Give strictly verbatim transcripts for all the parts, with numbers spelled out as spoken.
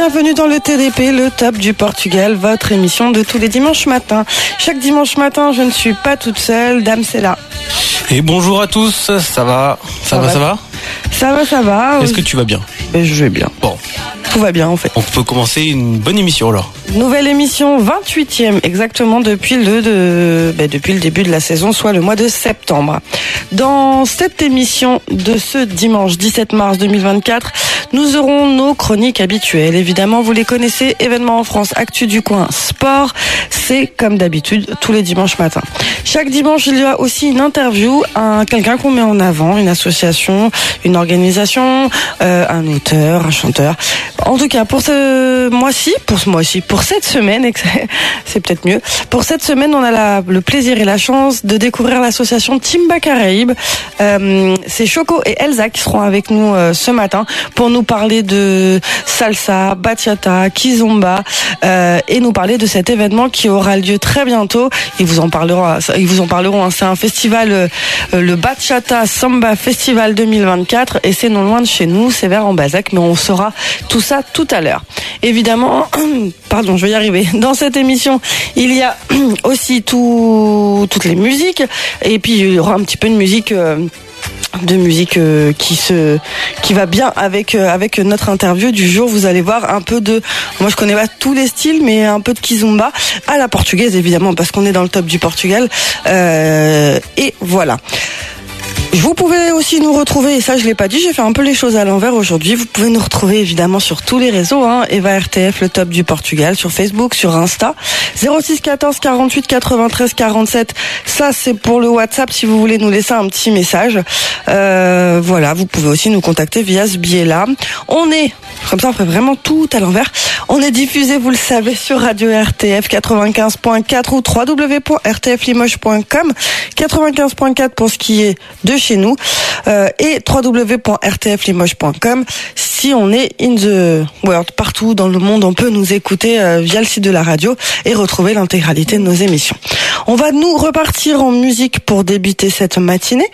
bienvenue dans le T D P, le top du Portugal, votre émission de tous les dimanches matins. Chaque dimanche matin, je ne suis pas toute seule, Dame c'est là. Et bonjour à tous, ça va Ça, ça va, va, ça va Ça va, ça va. Est-ce que tu vas bien? Je vais bien. Bon. Tout va bien en fait. On peut commencer une bonne émission alors. Nouvelle émission, vingt-huitième exactement depuis le, de, bah, depuis le début de la saison, soit le mois de septembre. Dans cette émission de ce dimanche dix-sept mars deux mille vingt-quatre, nous aurons nos chroniques habituelles. Évidemment, vous les connaissez, événements en France, actu du coin, sport, c'est comme d'habitude tous les dimanches matins. Chaque dimanche, il y a aussi une interview, un, quelqu'un qu'on met en avant, une association, une organisation, euh, un auteur, un chanteur. En tout cas, pour ce mois-ci, pour ce mois-ci, pour cette semaine, c'est peut-être mieux. Pour cette semaine, on a la, le plaisir et la chance de découvrir l'association Timba Caraïbes. Euh, c'est Choco et Elsa qui seront avec nous euh, ce matin pour nous parler de salsa, bachata, kizomba euh, et nous parler de cet événement qui aura lieu très bientôt. Ils vous en parleront. Ils vous en parleront. Hein. C'est un festival, euh, le Bachata Samba Festival deux mille vingt-quatre, et c'est non loin de chez nous, c'est vers Ambazac, mais on saura tout ça tout à l'heure. Évidemment, pardon, je vais y arriver. Dans cette émission, il y a aussi tout, toutes les musiques, et puis il y aura un petit peu de musique. Euh, de musique euh, qui se qui va bien avec euh, avec notre interview du jour. Vous allez voir un peu de, moi je connais pas tous les styles, mais un peu de kizomba à la portugaise évidemment, parce qu'on est dans le top du Portugal, euh, et voilà. Vous pouvez aussi nous retrouver, et ça je l'ai pas dit, j'ai fait un peu les choses à l'envers aujourd'hui. Vous pouvez nous retrouver évidemment sur tous les réseaux, hein, Eva R T F, le top du Portugal, sur Facebook, sur Insta. zéro six quatorze quarante-huit quatre-vingt-treize quarante-sept, ça c'est pour le WhatsApp si vous voulez nous laisser un petit message. Euh, voilà, vous pouvez aussi nous contacter via ce biais-là. On est, comme ça on fait vraiment tout à l'envers. On est diffusé, vous le savez, sur Radio R T F quatre-vingt-quinze point quatre ou w w w point r t f limoges point com. quatre-vingt-quinze point quatre pour ce qui est de chez nous, euh, et w w w point r t f limoges point com si on est in the world, partout dans le monde. On peut nous écouter euh, via le site de la radio et retrouver l'intégralité de nos émissions. On va nous repartir en musique pour débuter cette matinée,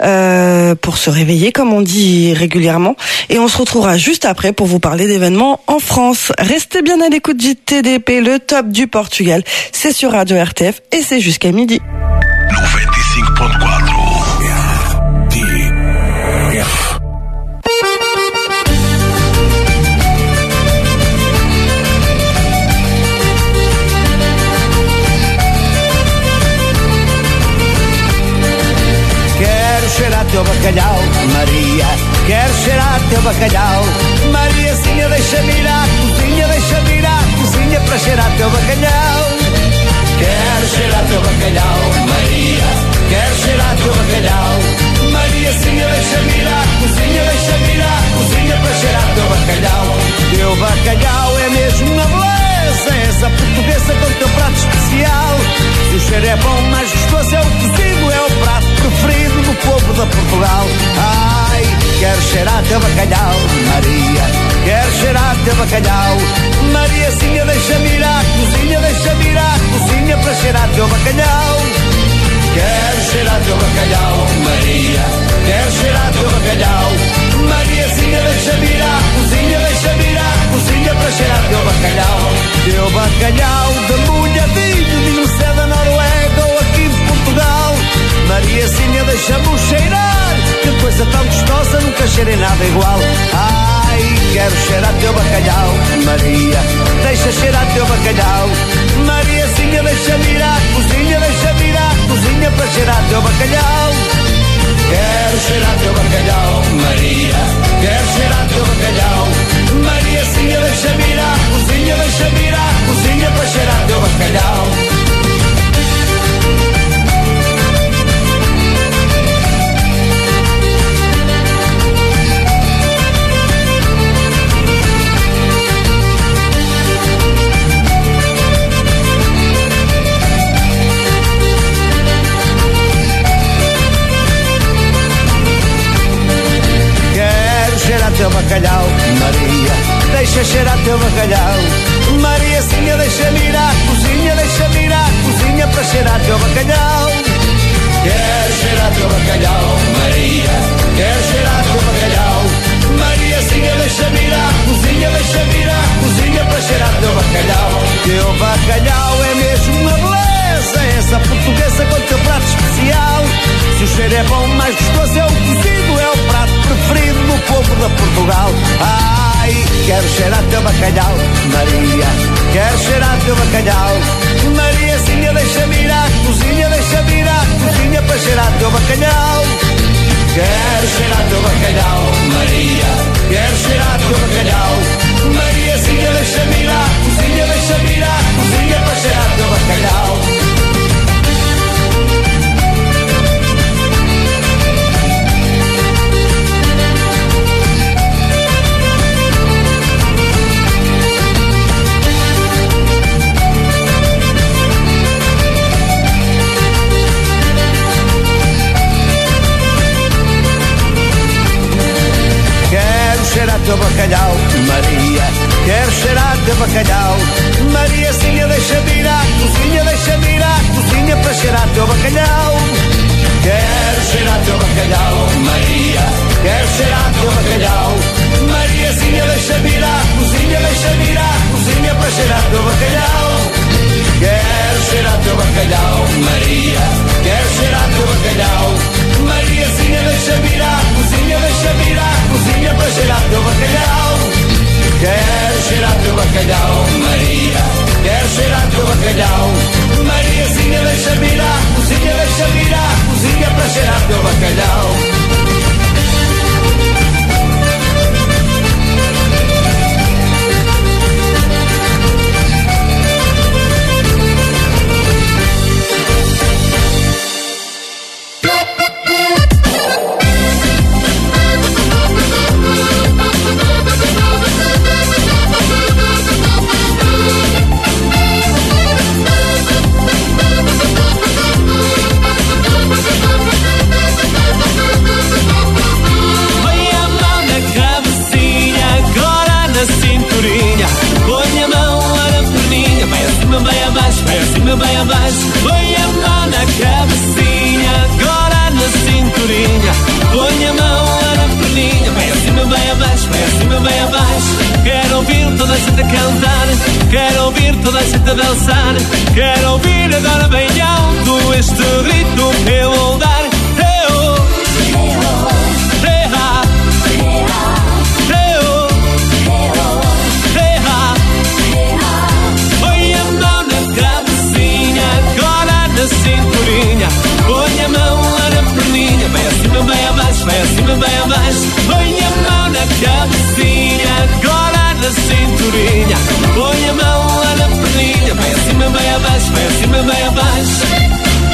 euh, pour se réveiller comme on dit régulièrement, et on se retrouvera juste après pour vous parler d'événements en France. Restez bien à l'écoute du T D P, le top du Portugal. C'est sur Radio R T F et c'est jusqu'à midi. noventa e cinco ponto quatro Cheirar teu bacalhau, Maria, quero cheirar teu bacalhau. Mariazinha, deixa-me ir à cozinha, deixa-me ir à cozinha para cheirar teu bacalhau. Quero cheirar teu bacalhau, Maria, quero cheirar teu bacalhau. Mariazinha, deixa-me ir à cozinha, deixa-me ir à cozinha para cheirar teu bacalhau. Teu bacalhau é mesmo uma beleza, és a portuguesa com teu prato especial. Se o cheiro é bom, mais gostoso é o cozido, é o prato preferido do povo de Portugal. Ai, quero cheirar teu bacalhau, Maria, quero cheirar teu bacalhau. Mariazinha, deixa-me ir à cozinha, deixa-me ir à cozinha para cheirar teu bacalhau. Quero cheirar teu bacalhau, Maria, quero cheirar teu bacalhau. Mariazinha, deixa-me ir à cozinha, deixa-me ir à cozinha para cheirar teu bacalhau. Teu bacalhau de molhadinho, diz-me se é da Noruega ou aqui de Portugal. Mariazinha, deixa-me cheirar, que coisa tão gostosa, nunca cheirei nada igual. Ai, quero cheirar teu bacalhau, Maria, deixa cheirar teu bacalhau. Mariazinha, deixa-me ir à cozinha, deixa-me ir à cozinha para cheirar teu bacalhau. Quero cheirar teu bacalhau, Maria, quero cheirar teu bacalhau. Mariazinha, deixa-me ir à cozinha, deixa-me ir à cozinha para cheirar teu bacalhau. cheiro é bom, mais gostoso é o cozido, é o prato preferido do povo de Portugal. Ai, quero cheirar teu bacalhau, Maria, quero cheirar teu bacalhau. Mariazinha, deixa-me ir à cozinha, deixa-me ir à cozinha para cheirar teu bacalhau. Quero cheirar teu bacalhau, Maria, quero cheirar teu bacalhau. Mariazinha, deixa-me ir à cozinha, deixa-me ir à cozinha para cheirar teu bacalhau. Quero cheirar teu bacalhau, Maria, quero cheirar teu bacalhau. Mariazinha, deixa-me ir à cozinha, deixa-me ir à cozinha para cheirar teu bacalhau. Quero cheirar teu bacalhau, Maria, quero cheirar teu bacalhau. Mariazinha, deixa-me ir à cozinha, deixa-me ir à cozinha para cheirar teu bacalhau. Quero cheirar teu bacalhau, Maria, quero cheirar teu bacalhau. Mariazinha, deixa-me ir à cozinha, deixa-me ir à cozinha para cheirar teu bacalhau. Quero cheirar teu bacalhau, Maria, quero cheirar teu bacalhau. Mariazinha, deixa-me ir à cozinha, deixa-me ir à cozinha para cheirar teu bacalhau. Bem abaixo, põe a mão na cabecinha, agora na cinturinha. Põe a mão lá na perninha, bem acima, bem abaixo, bem acima, bem abaixo. Quero ouvir toda a gente a cantar, quero ouvir toda a gente a dançar. Quero ouvir agora bem alto este grito que eu vou dar. Cinturinha, põe a mão lá na perninha, bem acima, bem abaixo, bem acima, bem abaixo. Põe a mão na cabecinha, agora na cinturinha. Põe a mão lá na perninha, bem acima, bem abaixo, bem acima, bem abaixo.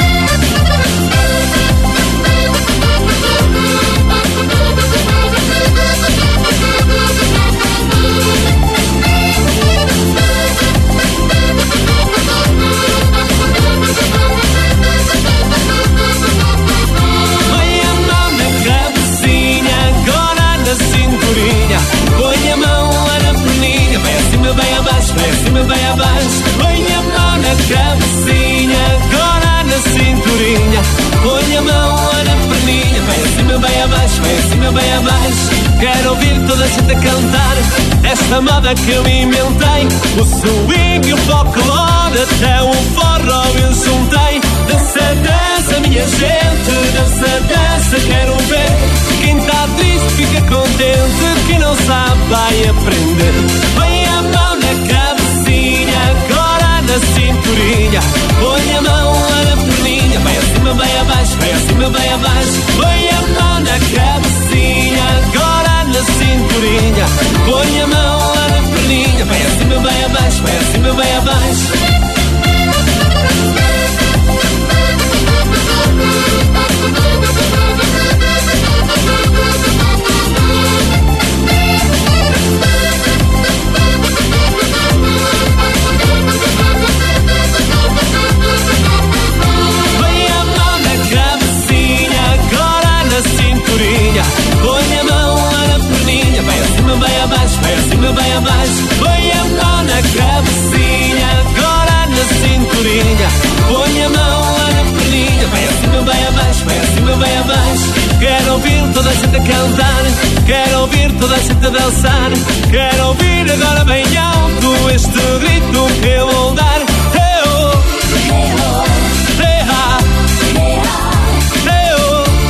Põe a mão lá na perninha, bem acima, bem abaixo, bem acima, bem abaixo. Põe a mão na cabecinha, agora na cinturinha. Põe a mão lá na perninha, bem acima, bem abaixo, bem acima, bem abaixo. Quero ouvir toda a gente a cantar esta moda que eu inventei. O swing, o folclore, até o forró eu juntei. Dança, dança, minha gente, dança, dança, quero ver. Quem tá triste fica contente, quem não sabe vai aprender. Põe a mão na cabecinha, agora na cinturinha. Põe a mão lá na perninha, bem acima, bem abaixo, bem acima, bem abaixo. Põe a mão na cabecinha, agora na cinturinha. Põe a mão lá na perninha, bem acima, bem abaixo, bem acima, bem abaixo. Põe a mão lá na perninha, bem acima, bem abaixo, bem acima, bem abaixo. Põe a mão na cabecinha, agora na cinturinha. Põe a mão lá na perninha, bem acima, bem abaixo, bem acima, bem abaixo. Quero ouvir toda a gente a cantar, quero ouvir toda a gente a dançar. Quero ouvir agora bem alto este grito que eu vou dar. Hey-oh, hey-oh, hey-ha, hey-oh,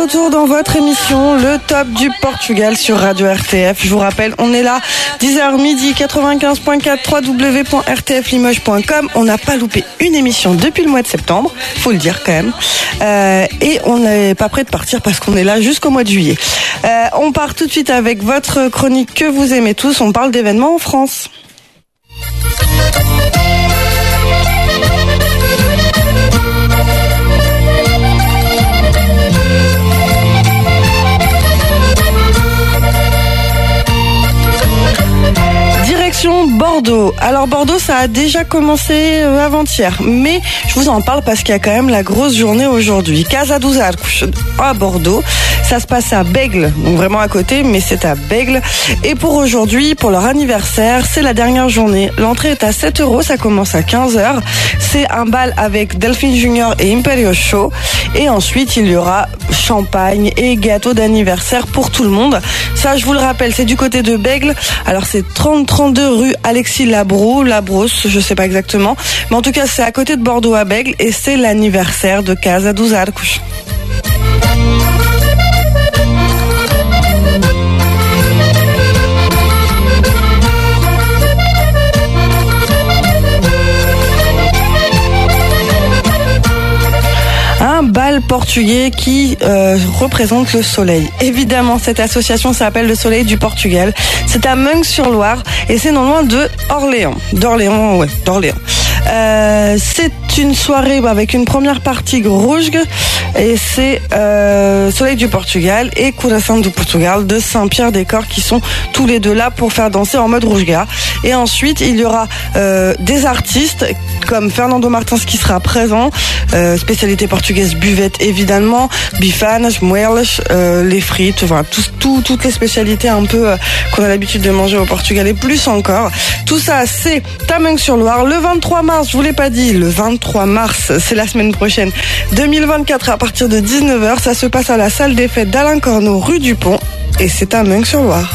retour dans votre émission, le top du Portugal sur Radio R T F. Je vous rappelle, on est là, dix heures midi, quatre-vingt-quinze point quatre, w w w point r t f limoges point com. On n'a pas loupé une émission depuis le mois de septembre, faut le dire quand même. Euh, et on n'est pas prêt de partir parce qu'on est là jusqu'au mois de juillet. Euh, on part tout de suite avec votre chronique que vous aimez tous. On parle d'événements en France. Bordeaux. Alors Bordeaux, ça a déjà commencé avant-hier, mais je vous en parle parce qu'il y a quand même la grosse journée aujourd'hui. Casa dos Arcos à Bordeaux, ça se passe à Bègle, donc vraiment à côté, mais c'est à Bègle. Et pour aujourd'hui, pour leur anniversaire, c'est la dernière journée. L'entrée est à sept euros, ça commence à quinze heures. C'est un bal avec Delphine Junior et Imperio Show. Et ensuite, il y aura champagne et gâteau d'anniversaire pour tout le monde. Ça, je vous le rappelle, c'est du côté de Bègle. Alors c'est trente trente-deux rue Alexis Labro, Labros, je sais pas exactement. Mais en tout cas, c'est à côté de Bordeaux à Bègle et c'est l'anniversaire de Casa dos Arcos. Un bal portugais qui euh, représente le soleil. Évidemment, cette association s'appelle le Soleil du Portugal. C'est à Meung-sur-Loire et c'est non loin de Orléans. D'Orléans, ouais, d'Orléans. Euh, c'est une soirée avec une première partie rouge et c'est euh, Soleil du Portugal et Coração do Portugal de Saint-Pierre-des-Corps qui sont tous les deux là pour faire danser en mode rouge-gras. Et ensuite, il y aura euh, des artistes comme Fernando Martins qui sera présent, euh, spécialité portugaise buvette évidemment, bifanas, moelas, euh, les frites, enfin tout, tout, toutes les spécialités un peu euh, qu'on a l'habitude de manger au Portugal et plus encore. Tout ça, c'est à Meung-sur-Loire le vingt-trois mars, je vous l'ai pas dit, le vingt-trois mars, c'est la semaine prochaine, deux mille vingt-quatre à partir de dix-neuf heures, ça se passe à la salle des fêtes d'Alain Corneau, rue du Pont, et c'est à Meung-sur-Loire.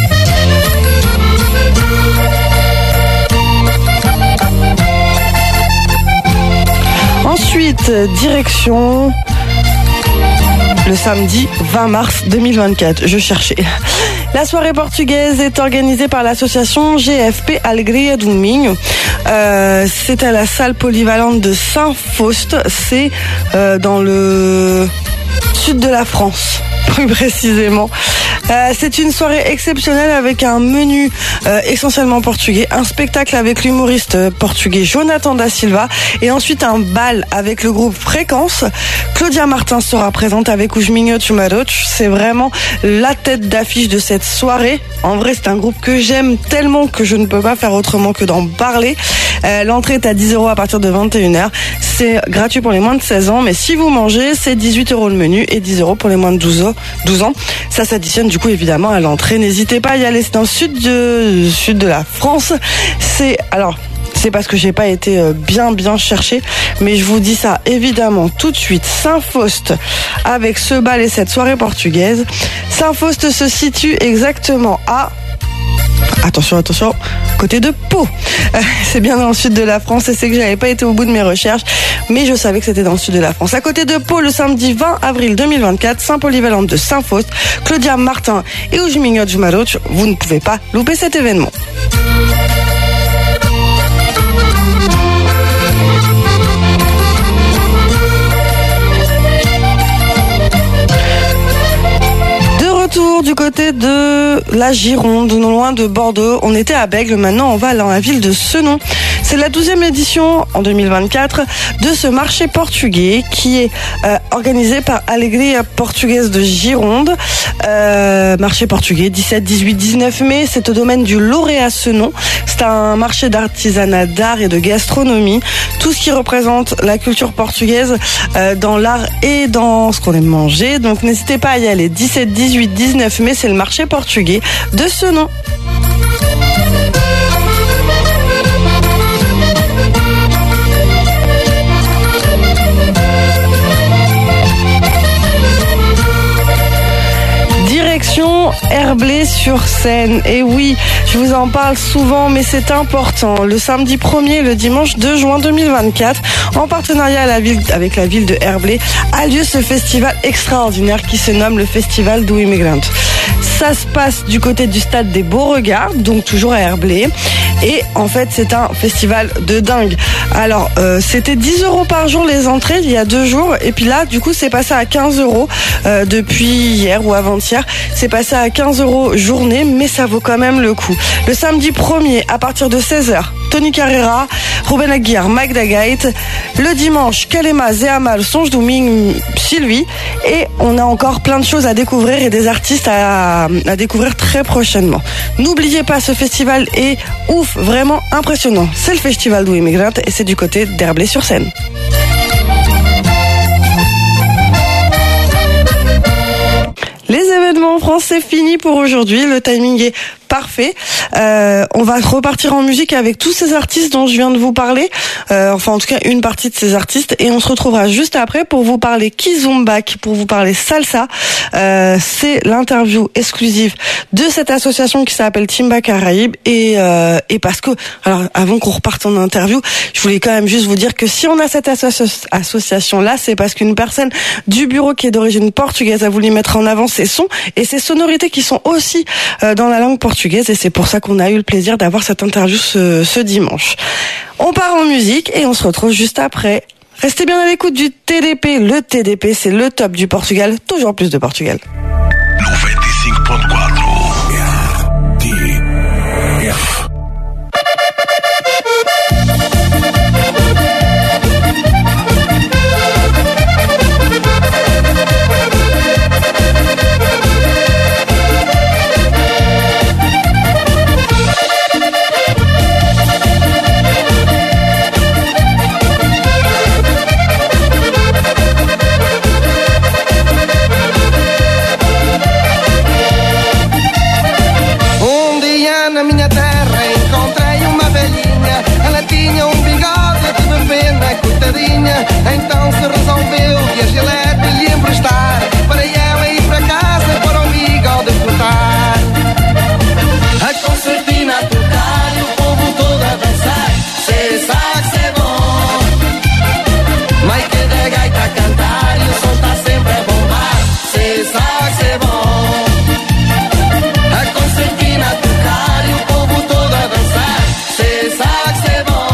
Ensuite, direction le samedi vingt mars deux mille vingt-quatre. Je cherchais. La soirée portugaise est organisée par l'association G F P Alegria do Minho. Euh, c'est à la salle polyvalente de Saint-Faust. C'est euh, dans le sud de la France, plus précisément. Euh, c'est une soirée exceptionnelle avec un menu euh, essentiellement portugais, un spectacle avec l'humoriste portugais Jonathan da Silva et ensuite un bal avec le groupe Fréquence. Claudia Martins sera présente avec Os Minhotos Marotos. C'est vraiment la tête d'affiche de cette soirée. En vrai, c'est un groupe que j'aime tellement que je ne peux pas faire autrement que d'en parler. Euh, l'entrée est à dix euros à partir de vingt et une heures. C'est gratuit pour les moins de seize ans, mais si vous mangez, c'est dix-huit euros le menu et dix euros pour les moins de douze ans. Ça s'additionne du coup évidemment à l'entrée. N'hésitez pas à y aller, c'est dans le sud de, sud de la France. C'est, alors, c'est parce que j'ai pas été bien bien cherché, mais je vous dis ça évidemment tout de suite. Saint-Faust avec ce bal et cette soirée portugaise. Saint-Faust se situe exactement à... Attention, attention, côté de Pau. Euh, c'est bien dans le sud de la France et c'est que j'avais pas été au bout de mes recherches, mais je savais que c'était dans le sud de la France. À côté de Pau, le samedi vingt avril deux mille vingt-quatre, Saint-Polyvalente de Saint-Faust, Claudia Martin et Os Minhotos Marotos. Vous ne pouvez pas louper cet événement. Du côté de la Gironde, non loin de Bordeaux. On était à Bègle, maintenant on va dans la ville de Senon. C'est la douzième édition en deux mille vingt-quatre de ce marché portugais qui est euh, organisé par Alegria Portugaise de Gironde. Euh, marché portugais dix-sept, dix-huit, dix-neuf mai, c'est au domaine du Lauréat Senon. C'est un marché d'artisanat, d'art et de gastronomie. Tout ce qui représente la culture portugaise euh, dans l'art et dans ce qu'on aime manger. Donc n'hésitez pas à y aller. dix-sept, dix-huit, dix-neuf mai, c'est le marché portugais de Senon. Direction Herblay sur scène. Et oui, je vous en parle souvent, mais c'est important. Le samedi premier et le dimanche deux juin deux mille vingt-quatre, en partenariat à la ville, avec la ville de Herblay, a lieu ce festival extraordinaire qui se nomme le Festival do Imigrante. Ça se passe du côté du stade des Beauregards, donc toujours à Herblay. Et en fait, c'est un festival de dingue. Alors, euh, c'était dix euros par jour les entrées il y a deux jours. Et puis là, du coup, c'est passé à quinze euros euh, depuis hier ou avant-hier. C'est passé à quinze euros journée, mais ça vaut quand même le coup. Le samedi premier, à partir de seize heures, Tony Carrera, Ruben Aguiar, Magda Gait. Le dimanche, Kalema, Zehamal, Songe Douming, Sylvie. Et on a encore plein de choses à découvrir et des artistes à, à découvrir très prochainement. N'oubliez pas, ce festival est ouf, vraiment impressionnant. C'est le Festival do Imigrante et c'est du côté d'Herblay-sur-Seine. Les événements en France, c'est fini pour aujourd'hui. Le timing est parfait. Euh, on va repartir en musique avec tous ces artistes dont je viens de vous parler. Euh, enfin, en tout cas, une partie de ces artistes. Et on se retrouvera juste après pour vous parler Kizomba, pour vous parler salsa. Euh, c'est l'interview exclusive de cette association qui s'appelle Timba Caraïbes. Et, euh, et parce que, alors, avant qu'on reparte en interview, je voulais quand même juste vous dire que si on a cette asso- association-là, c'est parce qu'une personne du bureau qui est d'origine portugaise a voulu mettre en avant ses sons et ses sonorités qui sont aussi euh, dans la langue portugaise. Et c'est pour ça qu'on a eu le plaisir d'avoir cette interview ce, ce dimanche. On part en musique et on se retrouve juste après. Restez bien à l'écoute du T D P. Le T D P, c'est le top du Portugal. Toujours plus de Portugal. noventa e cinco ponto quatro. Então se resolveu que a Gillette lhe emprestar para ela ir para casa para o bigode cortar. A concertina a tocar e o povo todo a dançar. Cê sabe que cê bom. Mike da gaita a cantar e o som tá sempre a bombar. Cê sabe que cê bom. A concertina a tocar e o povo todo a dançar. Cê sabe que cê bom.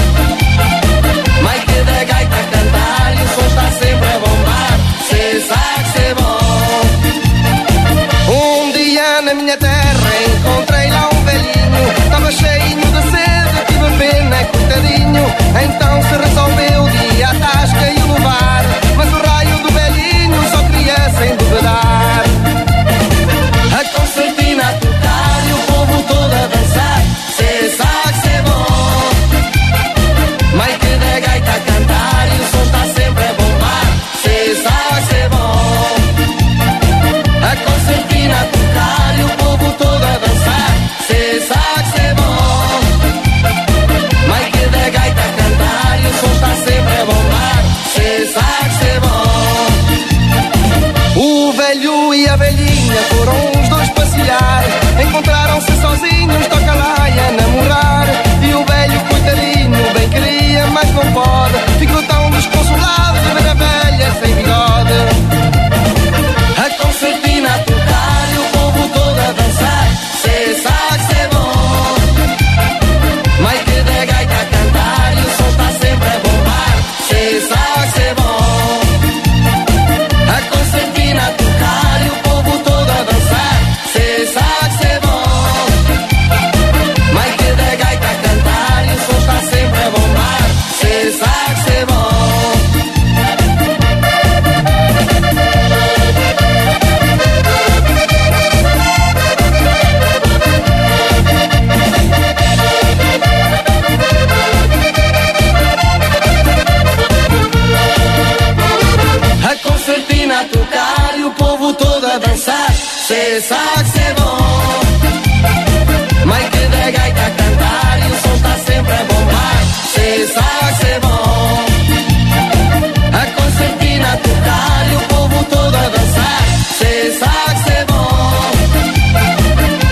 Na minha terra encontrei lá um velhinho, estava cheio de sede, tive pena, coitadinho. Então se resolveu de ir à tasca e o levar, mas o raio do velhinho só queria sem duvidar. A concertina a tocar e o povo todo a dançar. Cê sabe que cê bom. Mike da gaita a cantar e o som tá sempre a bombar. Cê sabe que cê bom. A concertina a tocar e o povo todo a dançar. Cê sabe que cê bom. Mike da gaita a cantar e o som tá sempre a bombar. Cê sabe que cê bom. O velho e a velhinha foram os dois passear. Encontraram-se sozinhos, toca lá e a namorar. E o velho coitadinho bem queria, mas não pode. Ficou tão desconsolado de ver a velha sem bigode. A concertina a tocar e o povo todo a dançar. Cê sabe que cê bom. Mike da gaita a cantar e o som tá sempre a bombar. Cê sabe que cê bom. A concertina a tocar e o povo todo a dançar. Cê sabe que cê bom. Mike da gaita a cantar e o som tá sempre a bombar. Cê sabe que cê bom. A concertina a tocar e o povo todo a dançar. Cê sabe que cê bom. Mike da gaita a cantar e o som tá sempre a bombar. Cê sabe que cê bom. A concertina a tocar e o povo todo a dançar. Cê sabe que cê bom.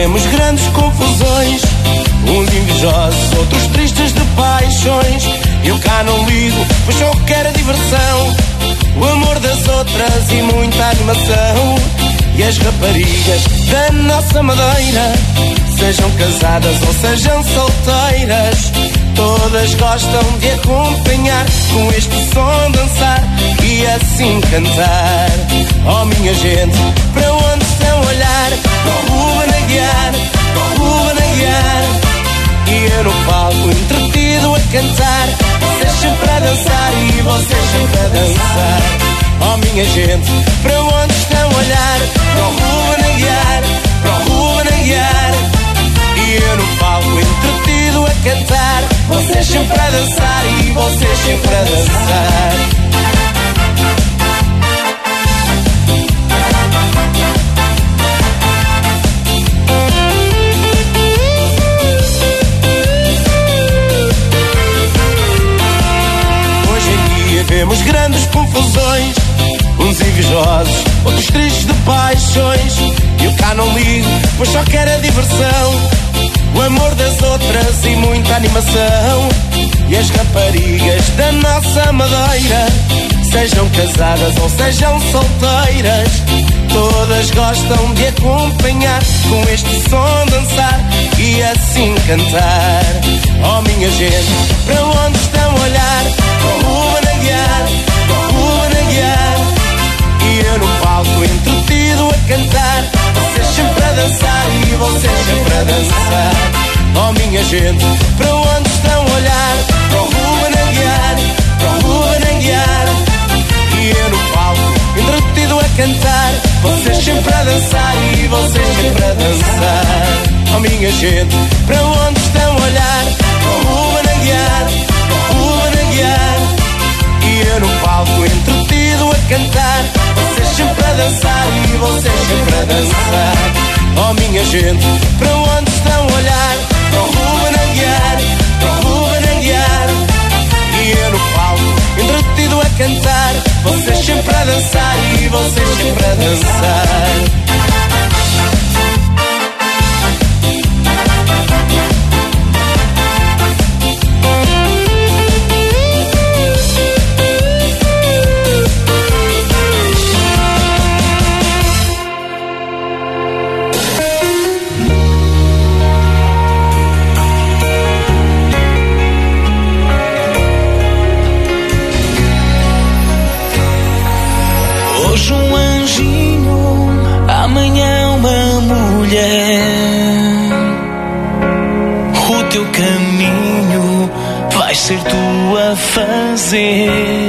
vivemos grandes confusões, uns invejosos, outros tristes de paixões. Eu cá não ligo, pois só quero diversão, o amor das outras e muita animação. E as raparigas da nossa Madeira, sejam casadas ou sejam solteiras, todas gostam de acompanhar com este som dançar e assim cantar. Oh minha gente, para onde estão a olhar? Para o Ruben Aguiar, para o Ruben Aguiar. E eu no palco entretido a cantar, vocês sempre a dançar e vocês sempre a dançar. Oh minha gente, para onde estão a olhar? Para o Ruben Aguiar, para o Ruben Aguiar. E eu no palco entretido a cantar, vocês sempre a dançar e vocês sempre a dançar. Hoje em dia vemos grandes confusões, uns invejosos, outros tristes de paixões. Eu cá não ligo, pois só quero a diversão, o amor das outras e muita animação. E as raparigas da nossa Madeira, sejam casadas ou sejam solteiras, todas gostam de acompanhar com este som dançar e assim cantar. Oh minha gente, para onde estão a olhar? Para o Ruben Aguiar, para o Ruben Aguiar. E eu no palco entretido a cantar, vocês sempre a dançar e vocês sempre a dançar. Oh minha gente, para onde estão a olhar? Para o Ruben Aguiar, para o Ruben Aguiar. E eu no palco entretido a cantar, vocês sempre a dançar e vocês sempre a dançar. Oh minha gente, para onde estão a olhar? Para o Ruben Aguiar, para o Ruben Aguiar. E eu no palco entretido a cantar, vocês sempre a dançar e vocês sempre a dançar. Oh minha gente, para onde estão a olhar? Para o Ruben Aguiar, para o Ruben Aguiar. E eu no palco entretido a cantar, vocês sempre a dançar e vocês sempre a dançar. Hoje um anjinho, amanhã uma mulher. O teu caminho vai ser tu a fazer.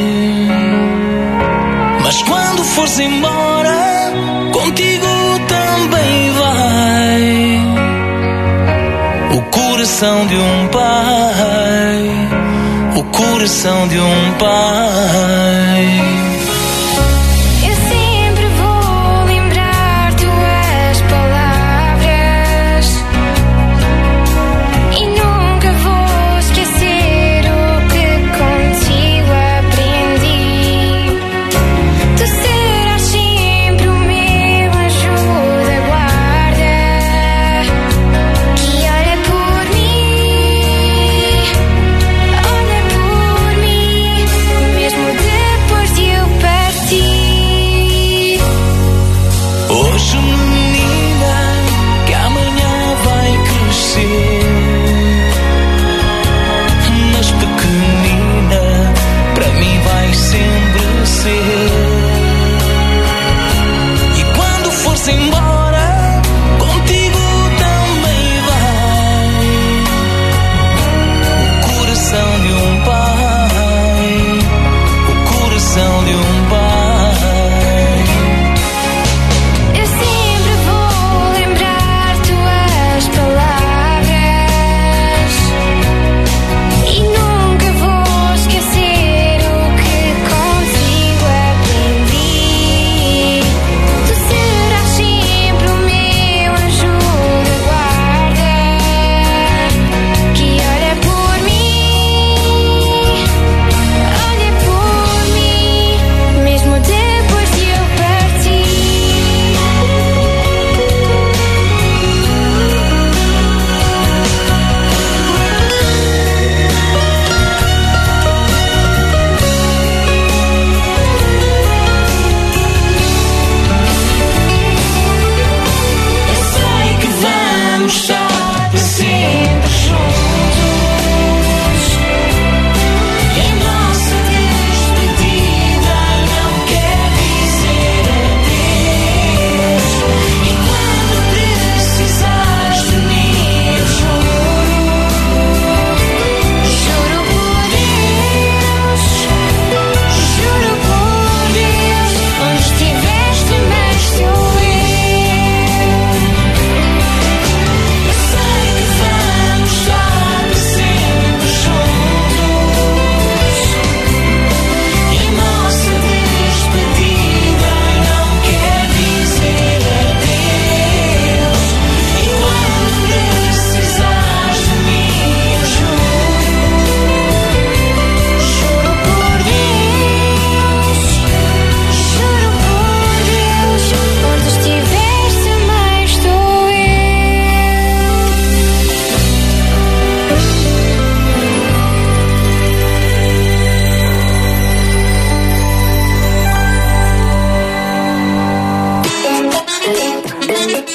Mas quando fores embora, contigo também vai o coração de um pai, o coração de um pai. Mesmo depois de eu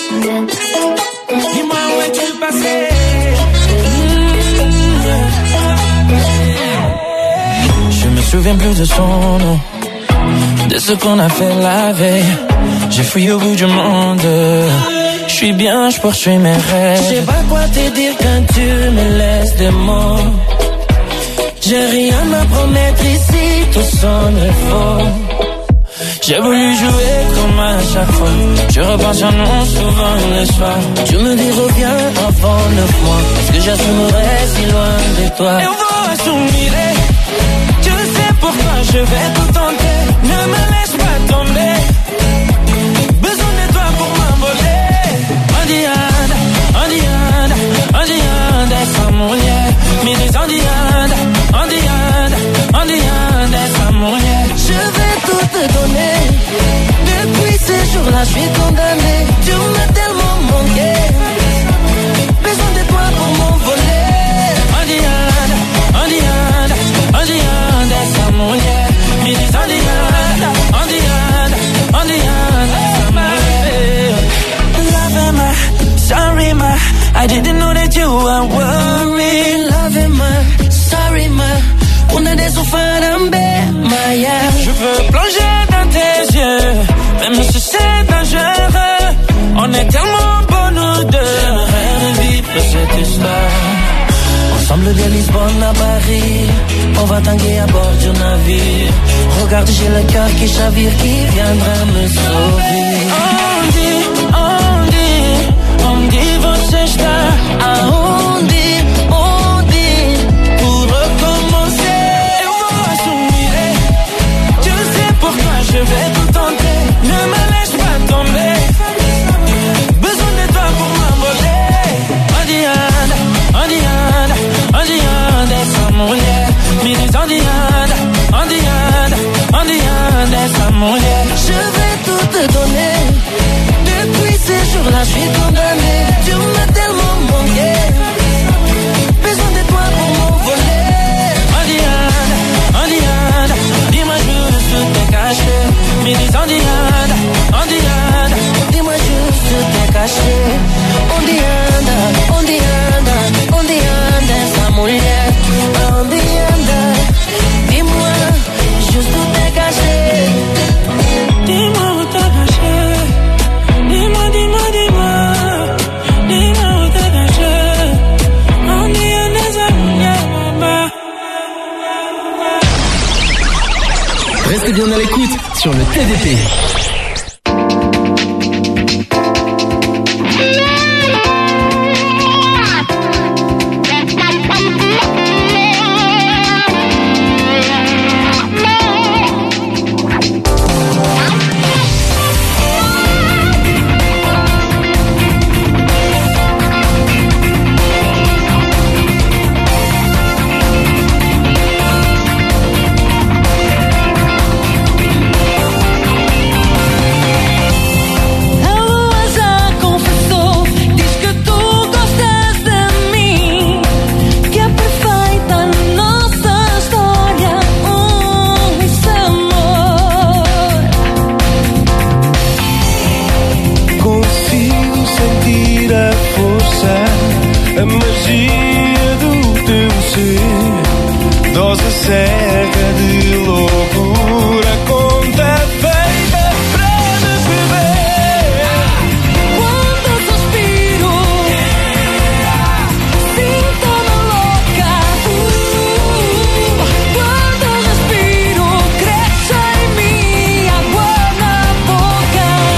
Dis-moi où es-tu passé? Je me souviens plus de son nom, de ce qu'on a fait la veille. J'ai fouillé au bout du monde. Je suis bien, je poursuis mes rêves. Je sais pas quoi te dire quand tu me laisses des mots. J'ai rien à promettre ici, tout sonnerait faux. J'ai voulu jouer comme à chaque fois. Je repense à nous souvent le soir. Tu me dis reviens avant neuf mois. Est-ce que j'assumerai si loin de toi? Eu vou assumir. Tu sais pourquoi je vais tout tenter. Ne me laisse pas tomber. Besoin de toi pour m'envoler. Andiana, Andiana, Andiana, essa mulher me diz Andiana, Andiana, Andiana, essa mulher. Je vais tout te donner. Depuis ce jour-là, je suis condamné. Tu m'as tellement manqué. Besoin de toi pour m'envoler. Andiana, Andiana, Andiana, essa mulher me diz Andiana, Andiana, Andiana, essa mulher. Love ma, sorry ma, I didn't know that you were worried. Love ma, sorry ma, una de esos farambe, Maya. Je veux plonger dans tes yeux, même si c'est dangereux. On est tellement bons nous deux. J'aimerais revivre cette histoire. Ensemble de Lisbonne à Paris, on va tanguer à bord du navire. Regarde, j'ai le cœur qui chavire, qui viendra me sauver. On dit, on dit, on dit você está Aonde, onde, pour recommencer. Eu vou assumir. Tu sais pourquoi je vais tout tenter. Ne me laisse pas tomber. Besoin de toi pour m'envoler. Andiana, Andiana, Andiana, essa mulher me diz Andiana, Andiana, Andiana, essa mulher. je vais tout te donner. Depuis ce jour-là, je suis condamné. Tu m'as tellement manqué. Besoin de toi pour m'envoler. Andiana, Andiana, dis-moi juste où t'es caché. Me diz Andiana, Andiana, Dis-moi juste où t'es caché. Onde anda, onde anda, onde anda essa mulher? Onde anda? Dis-moi juste où t'es caché. dis-moi où t'es caché. Dis-moi, dis-moi, dis-moi, dis-moi où t'es caché. Andiana, essa mulher, baba. Restez bien à l'écoute sur le T D P.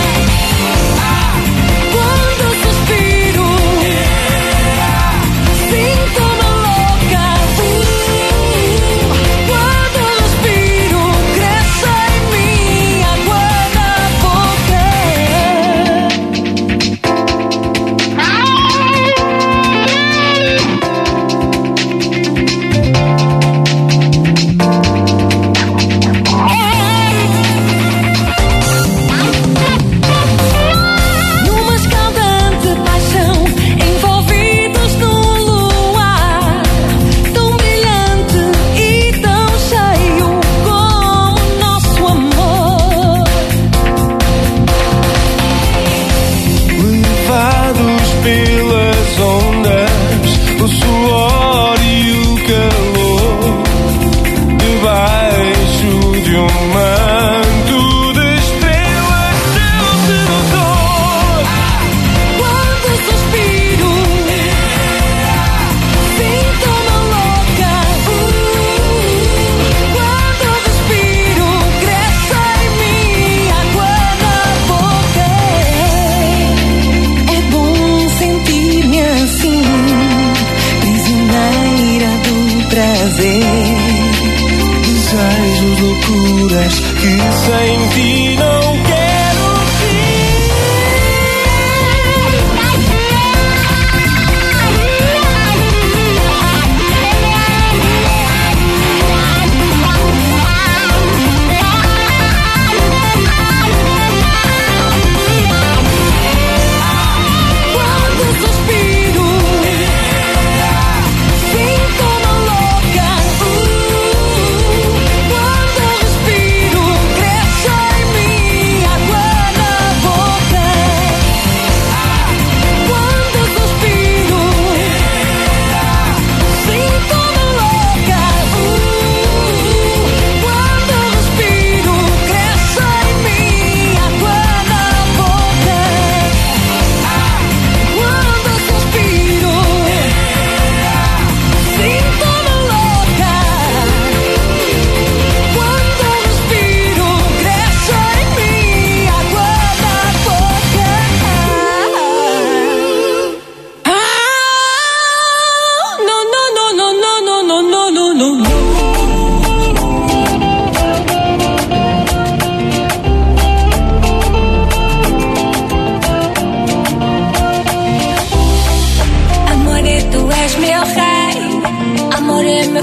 Sim.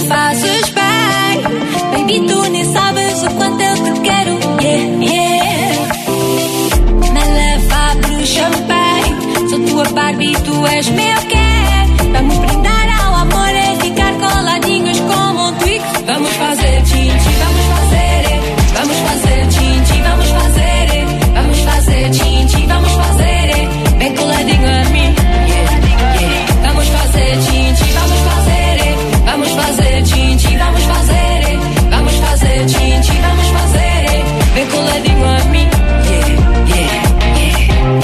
fazes bem. Baby, tu nem sabes o quanto eu te quero. Yeah, yeah. Me leva pro champanhe. Sou tua Barbie, tu és meu Ken. Vamos brindar ao amor e ficar coladinhos como um twig. Vamos fazer tchim-tchim, vamos fazer. Vamos fazer tchim-tchim, vamos fazer. Vamos fazer tchim-tchim, vamos fazer. Bem coladinho a mim. Yeah, yeah. Vamos fazer tchim-tchim, vamos fazer. Vamos fazer tchim-tchim, vamos fazer. Vamos fazer tchim-tchim, vamos fazer. Bem coladinho a mim. Yeah, yeah, yeah.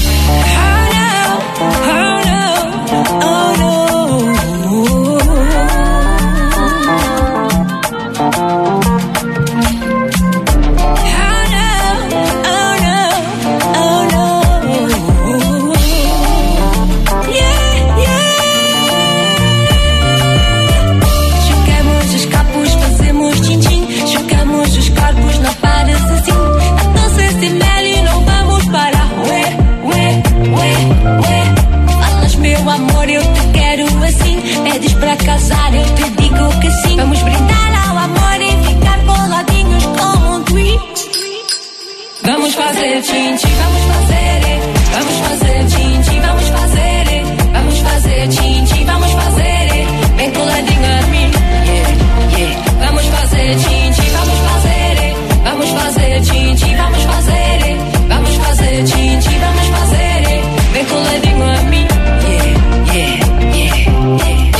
Oh no, oh no, oh no. Para casar eu te digo que sim. Vamos brindar ao amor e ficar coladinhos como um twig. Vamos fazer tchim-tchim, vamos fazer. Vamos fazer tchim-tchim, vamos fazer. Vamos fazer tchim-tchim, vamos fazer. Bem coladinho a mim. Yeah, yeah. Vamos fazer tchim-tchim, vamos fazer. Vamos fazer tchim-tchim, vamos fazer. Vamos fazer tchim-tchim, vamos fazer. Bem coladinho a mim. Yeah, yeah, yeah, yeah.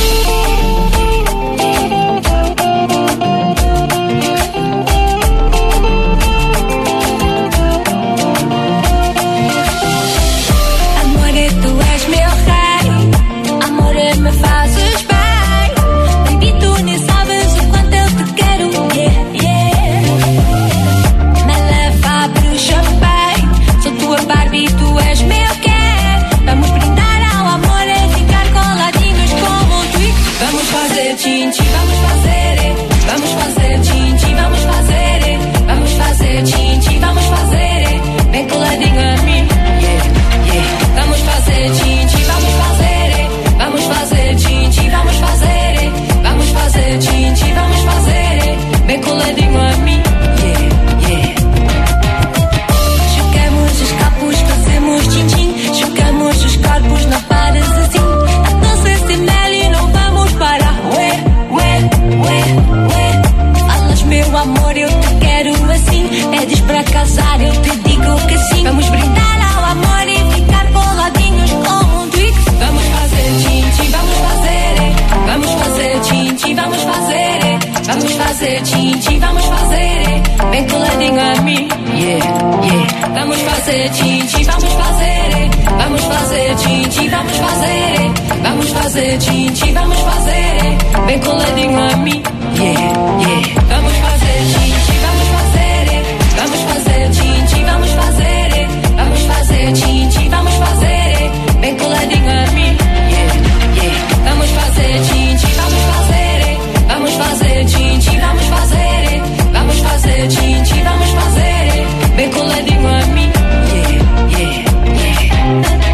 Tchim-tchim, vamos fazer. Vamos fazer tchim-tchim, vamos fazer. Vamos fazer tchim-tchim, vamos fazer. Bem coladinho a mim. Yeah, yeah. Vamos fazer tchim-tchim, vamos fazer. Vamos fazer tchim-tchim, vamos fazer. Vamos fazer tchim-tchim, vamos fazer. Bem coladinho a mim. Yeah, yeah. Chocamos os capos, fazemos tchim-tchim. Chocamos os corpos, não pares assim. A dança esse mel e não vamos parar. Ué, ué, ué, ué. Falas meu amor, eu te quero assim. Pedes para casar, eu te digo que sim. Vamos brindar ao amor e ficar coladinhos como um twig. Vamos fazer tchim-tchim, vamos fazer. Vamos fazer tchim-tchim, vamos fazer. Vamos fazer tchim-tchim, vamos fazer. Bem coladinho a mim. Yeah, yeah. Vamos fazer tchim-tchim, vamos fazer. Vamos fazer tchim-tchim, vamos fazer. Vamos fazer tchim-tchim, vamos fazer. Bem coladinho a mim. Yeah, yeah. Vamos fazer tchim-tchim, vamos fazer. Vamos fazer tchim-tchim, vamos fazer. Vamos fazer tchim-tchim, vamos fazer. Bem coladinho a mim. Yeah, yeah. Vamos fazer tchim-tchim, vamos fazer. Vamos fazer tchim-tchim, vamos fazer. Vamos fazer tchim-tchim, vamos fazer. Bem coladinho a mim. Yeah, yeah, yeah.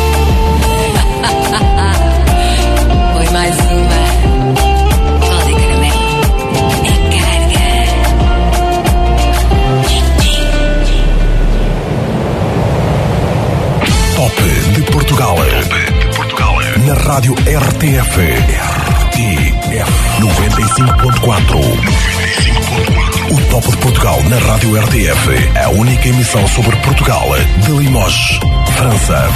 Foi mais uma. Pode caramelo. Encarga. Top de Portugal. Top de Portugal. Na rádio R T F. R T F noventa e cinco ponto quatro. O Top de Portugal na rádio R T F. A única emissão sobre Portugal. De Limoges, França.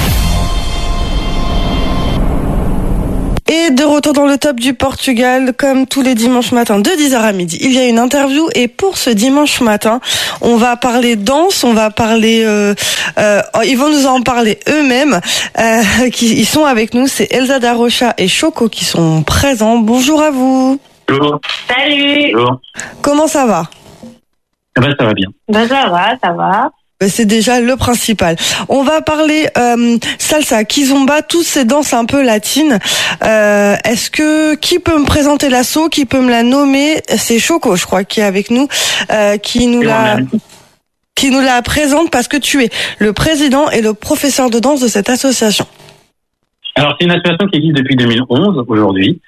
Et de retour dans le top du Portugal, comme tous les dimanches matins de dix heures à midi, il y a une interview. Et pour ce dimanche matin, on va parler danse, on va parler... Euh, euh, ils vont nous en parler eux-mêmes. Euh, qui, ils sont avec nous, c'est Elsa da Rocha et Choco qui sont présents. Bonjour à vous. Bonjour. Salut. Bonjour. Comment ça va? Eh ben, ça va bien. Ben, ça va, ça va. C'est déjà le principal. On va parler euh, salsa, kizomba, toutes ces danses un peu latines. Euh, est-ce que qui peut me présenter l'assaut, qui peut me la nommer? C'est Choco, je crois, qui est avec nous, euh, qui nous la qui nous la présente parce que tu es le président et le professeur de danse de cette association. Alors c'est une association qui existe depuis deux mille onze aujourd'hui.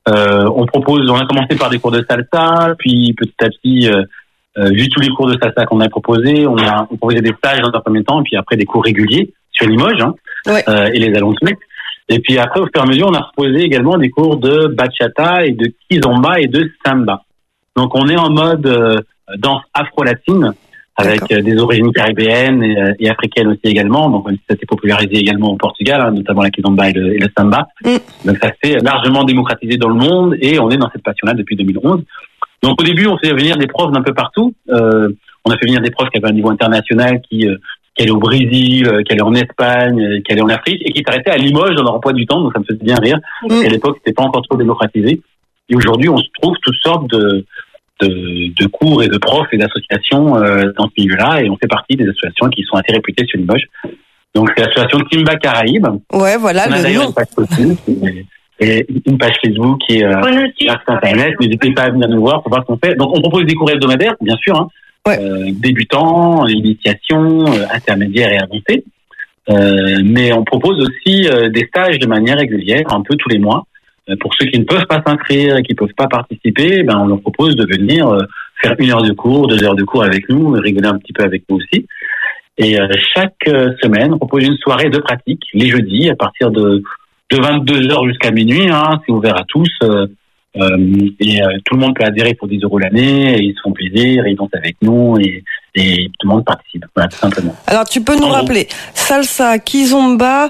Euh, on propose, on a commencé par des cours de salsa, puis petit à petit, euh, euh, vu tous les cours de salsa qu'on a proposés, on a on proposé des stages dans un premier temps, et puis après des cours réguliers sur Limoges hein, ouais. euh, et les alentours. Et puis après, au fur et à mesure, on a proposé également des cours de bachata et de kizomba et de samba. Donc on est en mode euh, danse afro-latine, avec euh, des origines caribéennes et, euh, et africaines aussi également. Donc ça s'est popularisé également au Portugal, hein, notamment la kizomba et le, et le samba. Mm. Donc ça s'est largement démocratisé dans le monde et on est dans cette passion-là depuis deux mille onze. Donc au début, on fait venir des profs d'un peu partout. Euh, on a fait venir des profs qui avaient un niveau international, qui, euh, qui allaient au Brésil, euh, qui allaient en Espagne, euh, qui allaient en Afrique et qui s'arrêtaient à Limoges dans leur emploi du temps. Donc ça me faisait bien rire. Mm. Parce qu'à l'époque, c'était pas encore trop démocratisé. Et aujourd'hui, on se trouve toutes sortes de De, de cours et de profs et d'associations euh, dans ce milieu-là, et on fait partie des associations qui sont assez réputées sur Limoges. Donc c'est l'association Kimba Caraïbes. Ouais, voilà on a le nom. Une page Facebook et, et une page Facebook qui est euh, sur Internet. N'hésitez pas à venir nous voir pour voir ce qu'on fait. Donc on propose des cours hebdomadaires, bien sûr, hein, ouais. euh, débutants, initiation, euh, intermédiaire et avancée. Euh, mais on propose aussi euh, des stages de manière régulière, un peu tous les mois. Pour ceux qui ne peuvent pas s'inscrire et qui ne peuvent pas participer, ben on leur propose de venir euh, faire une heure de cours, deux heures de cours avec nous, rigoler un petit peu avec nous aussi. Et euh, chaque euh, semaine, on propose une soirée de pratique, les jeudis, à partir de, de vingt-deux heures jusqu'à minuit. Hein, c'est ouvert à tous. Euh, euh, et euh, tout le monde peut adhérer pour dix euros l'année. Et ils se font plaisir, et ils dansent avec nous. Et, et tout le monde participe, voilà, tout simplement. Alors, tu peux nous en rappeler, gros. Salsa, kizomba,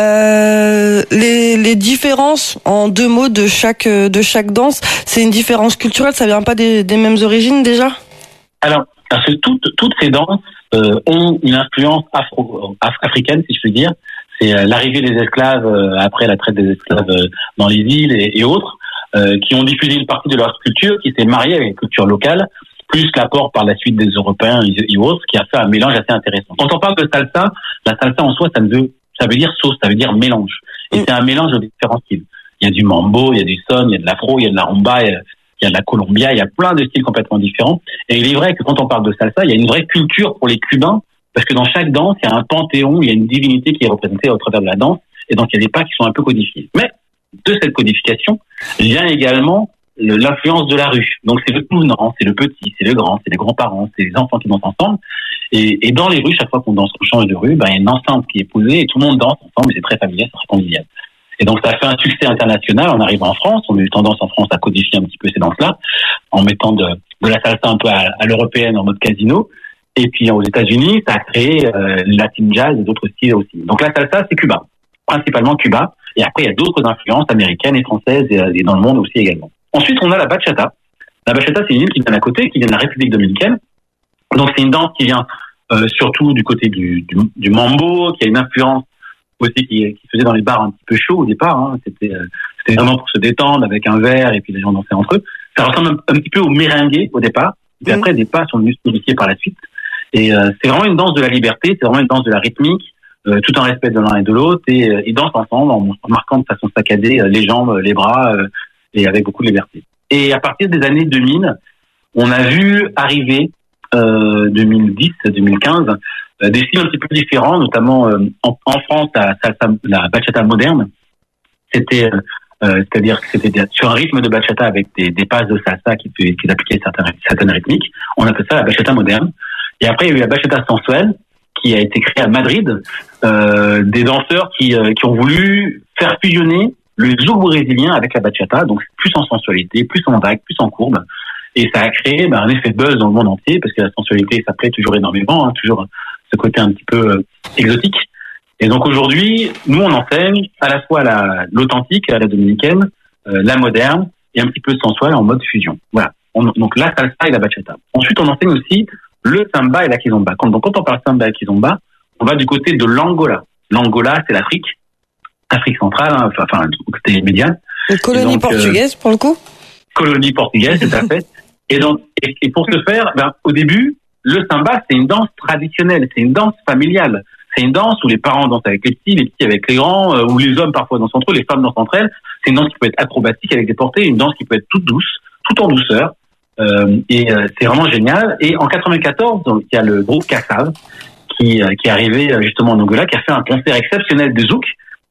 euh, les, les différences en deux mots de chaque, de chaque danse, c'est une différence culturelle, ça vient pas des, des mêmes origines déjà? Alors, parce que toutes, toutes ces danses euh, ont une influence afro, af, africaine, si je puis dire. C'est euh, l'arrivée des esclaves euh, après la traite des esclaves euh, dans les îles et, et autres, euh, qui ont diffusé une partie de leur culture, qui s'est mariée avec la culture locale, plus l'apport par la suite des Européens et autres, qui a fait un mélange assez intéressant. Quand on parle de salsa, la salsa en soi, ça veut, ça veut dire sauce, ça veut dire mélange. Et c'est un mélange de différents styles. Il y a du mambo, il y a du son, il y a de l'afro, il y a de la rumba, il y a, il y a de la colombia, il y a plein de styles complètement différents. Et il est vrai que quand on parle de salsa, il y a une vraie culture pour les Cubains, parce que dans chaque danse, il y a un panthéon, il y a une divinité qui est représentée au travers de la danse, et donc il y a des pas qui sont un peu codifiés. Mais de cette codification vient également l'influence de la rue. Donc c'est le tout venant, c'est le petit, c'est le grand, c'est les grands-parents, c'est les enfants qui dansent ensemble. Et, et dans les rues, chaque fois qu'on danse, qu'on change de rue, ben, il y a une enceinte qui est posée et tout le monde danse ensemble, et c'est très familial, c'est très convivial. Et donc ça a fait un succès international. En arrivant en France, on a eu tendance en France à codifier un petit peu ces danses-là, en mettant de, de la salsa un peu à, à l'européenne en mode casino. Et puis aux États-Unis, ça a créé euh, Latin jazz et d'autres styles aussi. Donc la salsa, c'est Cuba, principalement Cuba. Et après, il y a d'autres influences américaines et françaises et, et dans le monde aussi également. Ensuite, on a la bachata. La bachata, c'est une île qui vient à côté, qui vient de la République dominicaine. Donc, c'est une danse qui vient euh, surtout du côté du, du, du mambo, qui a une influence aussi qui, qui se faisait dans les bars un petit peu chauds au départ. Hein. C'était, euh, c'était vraiment pour se détendre avec un verre et puis les gens dansaient entre eux. Ça ressemble un, un petit peu au merengue au départ. Puis mmh. après, des pas sont venus se modifier par la suite. Et euh, c'est vraiment une danse de la liberté, c'est vraiment une danse de la rythmique, euh, tout en respect de l'un et de l'autre. Et euh, ils dansent ensemble en, en marquant de façon saccadée euh, les jambes, les bras, euh, et avec beaucoup de liberté. Et à partir des années deux mille, on a vu arriver, euh, deux mille dix, deux mille quinze, euh, des styles un petit peu différents, notamment euh, en, en France, la, la bachata moderne. C'était, euh, c'est-à-dire que c'était sur un rythme de bachata avec des, des passes de salsa qui, qui appliquaient certaines, certaines rythmiques. On appelle ça la bachata moderne. Et après, il y a eu la bachata sensuelle, qui a été créée à Madrid, euh, des danseurs qui, euh, qui ont voulu faire fusionner le zouk brésilien avec la bachata, donc plus en sensualité, plus en vague, plus en courbe. Et ça a créé ben, un effet buzz dans le monde entier, parce que la sensualité, ça plaît toujours énormément, hein, toujours ce côté un petit peu euh, exotique. Et donc aujourd'hui, nous, on enseigne à la fois la, l'authentique, la dominicaine, euh, la moderne, et un petit peu sensuelle en mode fusion. Voilà. On, donc la salsa et la bachata. Ensuite, on enseigne aussi le samba et la kizomba. Quand, donc quand on parle samba et kizomba, on va du côté de l'Angola. L'Angola, c'est l'Afrique. Afrique centrale, hein, enfin, enfin, côté médiane. Une colonie donc, portugaise, euh, pour le coup? Colonie portugaise, tout à fait. Et donc, et, et pour ce faire, ben, au début, le samba, c'est une danse traditionnelle, c'est une danse familiale. C'est une danse où les parents dansent avec les petits, les petits avec les grands, euh, où les hommes parfois dansent entre eux, les femmes dansent entre elles. C'est une danse qui peut être acrobatique avec des portées, une danse qui peut être toute douce, tout en douceur. Euh, et euh, c'est vraiment génial. Et en quatre-vingt-quatorze, donc, il y a le groupe Kassav qui, euh, qui est arrivé justement en Angola, qui a fait un concert exceptionnel de zouk.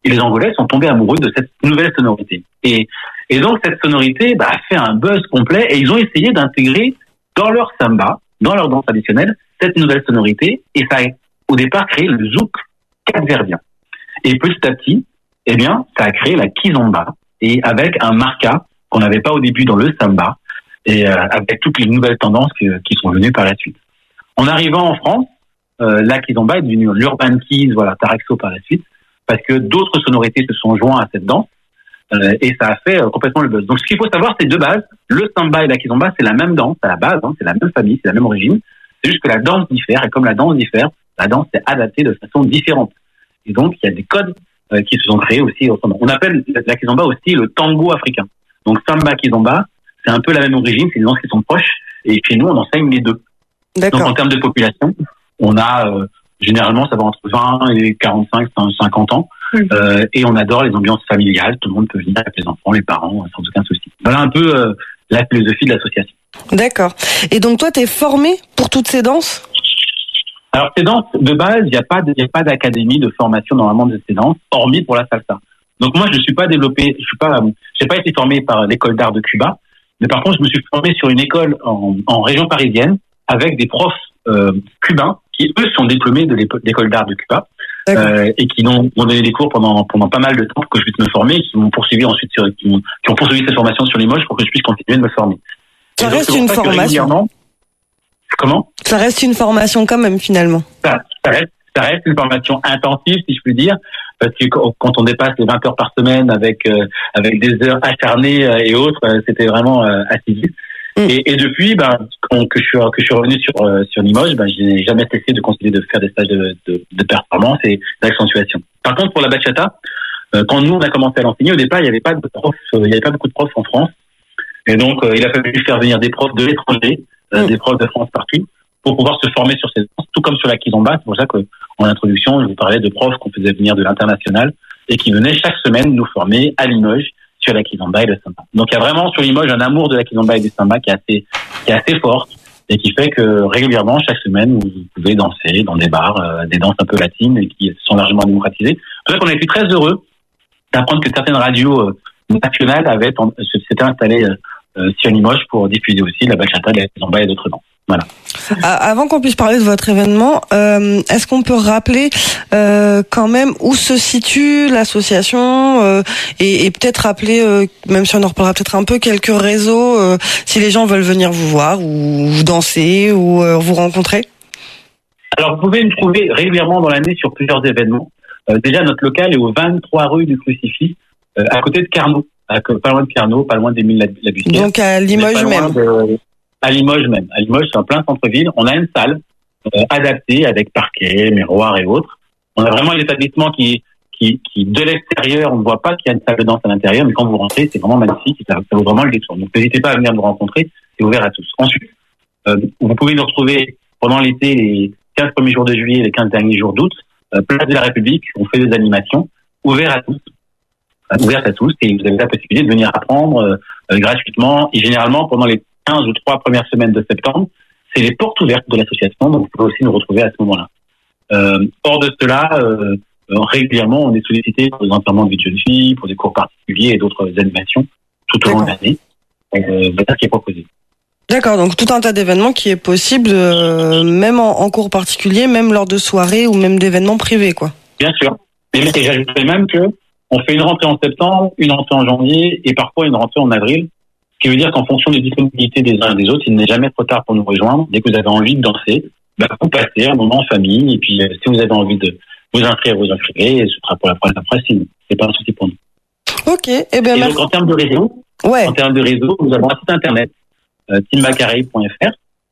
Et les Angolais sont tombés amoureux de cette nouvelle sonorité. Et, et donc cette sonorité bah, a fait un buzz complet et ils ont essayé d'intégrer dans leur samba, dans leur danse traditionnelle, cette nouvelle sonorité. Et ça a au départ créé le zouk capverdien. Et petit à petit, eh bien, ça a créé la kizomba et avec un marca qu'on n'avait pas au début dans le samba et euh, avec toutes les nouvelles tendances qui, qui sont venues par la suite. En arrivant en France, euh, la kizomba est devenue l'urban keys, voilà, Taraxo par la suite, parce que d'autres sonorités se sont joints à cette danse euh, et ça a fait euh, complètement le buzz. Donc ce qu'il faut savoir, c'est de base, le samba et la kizomba, c'est la même danse à la base, hein, c'est la même famille, c'est la même origine. C'est juste que la danse diffère et comme la danse diffère, la danse est adaptée de façon différente. Et donc il y a des codes euh, qui se sont créés aussi au samba. On appelle la kizomba aussi le tango africain. Donc samba, kizomba, c'est un peu la même origine, c'est des danses qui sont proches et chez nous on enseigne les deux. D'accord. Donc en termes de population, on a euh, généralement ça va entre vingt et quarante-cinq, cinquante ans. Euh, et on adore les ambiances familiales, tout le monde peut venir avec les enfants, les parents, sans aucun souci. Voilà un peu euh, la philosophie de l'association. D'accord. Et donc toi, t'es formé pour toutes ces danses ? Alors ces danses, de base, il n'y a pas de, il y a pas d'académie de formation normalement de ces danses, hormis pour la salsa. Donc moi, je ne suis pas développé, je suis pas, j'ai pas été formé par l'école d'art de Cuba, mais par contre, je me suis formé sur une école en, en région parisienne avec des profs euh, cubains qui eux sont diplômés de l'école d'art de Cuba. Euh, et qui m'ont donné des cours pendant pendant pas mal de temps pour que je puisse me former, et qui m'ont poursuivi ensuite sur, qui, m'ont, qui ont poursuivi cette formation sur Limoges pour que je puisse continuer de me former. Ça reste une formation. Comment ? Ça reste une formation quand même finalement. Ça, ça reste ça reste une formation intensive si je puis dire, parce que quand on dépasse les vingt heures par semaine avec euh, avec des heures acharnées euh, et autres, euh, c'était vraiment euh, assidu. Mm. Et, et depuis, ben, quand, que je suis que je suis revenu sur euh, sur Limoges, ben, je n'ai jamais cessé de continuer de faire des stages de, de, de performance et d'accentuation. Par contre, pour la bachata, euh, quand nous on a commencé à l'enseigner, au départ, il n'y avait pas de profs, euh, il y avait pas beaucoup de profs en France, et donc euh, il a fallu faire venir des profs de l'étranger, euh, mm. des profs de France partout, pour pouvoir se former sur ces danses, tout comme sur la kizomba. C'est pour ça que en introduction, je vous parlais de profs qu'on faisait venir de l'international et qui venaient chaque semaine nous former à Limoges sur la kizomba et le samba. Donc il y a vraiment sur Limoges un amour de la kizomba et du samba qui est assez, qui est assez fort et qui fait que régulièrement, chaque semaine, vous pouvez danser dans des bars, euh, des danses un peu latines et qui sont largement démocratisées. C'est pour ça qu'on a été très heureux d'apprendre que certaines radios euh, nationales avaient, s'étaient installées euh, sur Limoges pour diffuser aussi la bachata, la kizomba et d'autres danses. Voilà. Avant qu'on puisse parler de votre événement, euh, est-ce qu'on peut rappeler euh, quand même où se situe l'association euh, et, et peut-être rappeler, euh, même si on en reparlera peut-être un peu, quelques réseaux euh, si les gens veulent venir vous voir ou vous danser ou euh, vous rencontrer? Alors vous pouvez me trouver régulièrement dans l'année sur plusieurs événements. Euh, déjà notre local est au vingt-trois rue du Crucifix, euh, à côté de Carnot, à, pas loin de Carnot, pas loin d'Émile-la-Bussière. Donc à Limoges même. De, à Limoges même. À Limoges, c'est en plein centre-ville. On a une salle euh, adaptée avec parquet, miroir et autres. On a vraiment l'établissement qui, qui, qui de l'extérieur, on ne voit pas qu'il y a une salle de danse à l'intérieur, mais quand vous rentrez, c'est vraiment magnifique. Ça, ça vaut vraiment le détour. Donc n'hésitez pas à venir nous rencontrer. C'est ouvert à tous. Ensuite, euh, vous pouvez nous retrouver pendant l'été, les quinze premiers jours de juillet et les quinze derniers jours d'août, euh, place de la République. On fait des animations ouvertes à tous. Ouvertes à tous. Et vous avez la possibilité de venir apprendre euh, gratuitement et généralement pendant les quinze ou trois premières semaines de septembre, c'est les portes ouvertes de l'association, donc vous pouvez aussi nous retrouver à ce moment-là. Euh, hors de cela, euh, régulièrement, on est sollicité pour des enterrements de vie de jeunes filles, pour des cours particuliers et d'autres animations tout au long de l'année. Euh, c'est ce qui est proposé. D'accord, donc tout un tas d'événements qui est possible, euh, même en, en cours particulier, même lors de soirées ou même d'événements privés, quoi. Bien sûr. Et j'ajouterais même que on fait une rentrée en septembre, une rentrée en janvier et parfois une rentrée en avril. Ce qui veut dire qu'en fonction des disponibilités des uns et des autres, il n'est jamais trop tard pour nous rejoindre. Dès que vous avez envie de danser, bah, vous passez un moment en famille. Et puis, euh, si vous avez envie de vous inscrire, vous inscrivez. Et ce sera pour la prochaine fois. C'est pas un souci pour nous. Ok. Eh bien, et donc, en termes de réseau, ouais. en termes de réseau, nous avons un site internet, euh, timbacaraïbes point f r.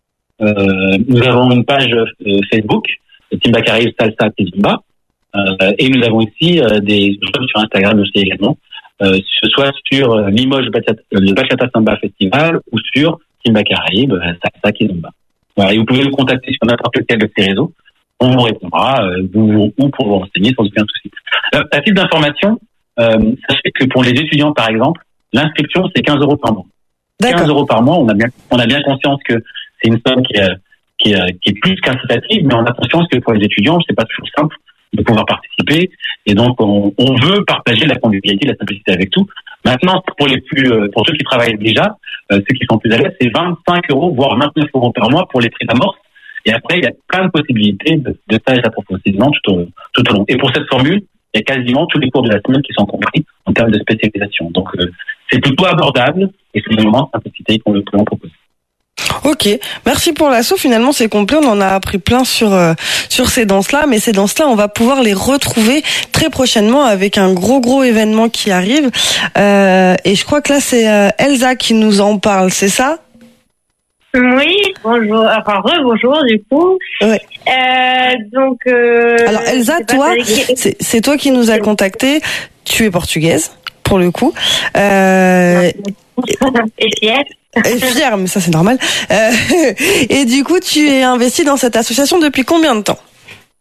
Euh, nous avons une page euh, Facebook, Timbacaraïbes Salsa Kizomba. Euh, et nous avons aussi euh, des choses sur Instagram aussi également. Euh, soit sur euh, Limoges Bachata, le Bachata Samba Festival ou sur Timbacaraïbes, euh, Salsa Kizomba. Voilà, et vous pouvez nous contacter sur n'importe lequel de ces réseaux. On vous répondra, euh, vous, ou pour vous renseigner sans aucun souci. Euh, à titre d'information, euh, sachez que pour les étudiants, par exemple, l'inscription, c'est quinze euros par mois. D'accord. quinze euros par mois, on a bien, on a bien conscience que c'est une somme qui est, qui est, qui est plus qu'incitative, mais on a conscience que pour les étudiants, c'est pas toujours simple de pouvoir participer. Et donc, on, on veut partager la convivialité, la simplicité avec tout. Maintenant, pour les plus, euh, pour ceux qui travaillent déjà, euh, ceux qui sont plus à l'aise, c'est vingt-cinq euros, voire vingt-neuf euros par mois pour les prix d'amorce. Et après, il y a plein de possibilités de, de stages d'approfondissement tout au, tout au long. Et pour cette formule, il y a quasiment tous les cours de la semaine qui sont compris en termes de spécialisation. Donc, euh, c'est plutôt abordable et c'est le moment de simplicité qu'on le peut en proposer. Ok, merci pour l'assaut. Finalement, c'est complet. On en a appris plein sur euh, sur ces danses-là, mais ces danses-là, on va pouvoir les retrouver très prochainement avec un gros gros événement qui arrive. Euh, et je crois que là, c'est euh, Elsa qui nous en parle, c'est ça ? Oui, bonjour, enfin re-bonjour du coup. Ouais. Euh, donc. Euh, Alors Elsa, toi, c'est, c'est toi qui nous a contacté. Tu es portugaise, pour le coup. Euh, et fière. Et fière, mais ça c'est normal. Euh, et du coup, tu es investie dans cette association depuis combien de temps ?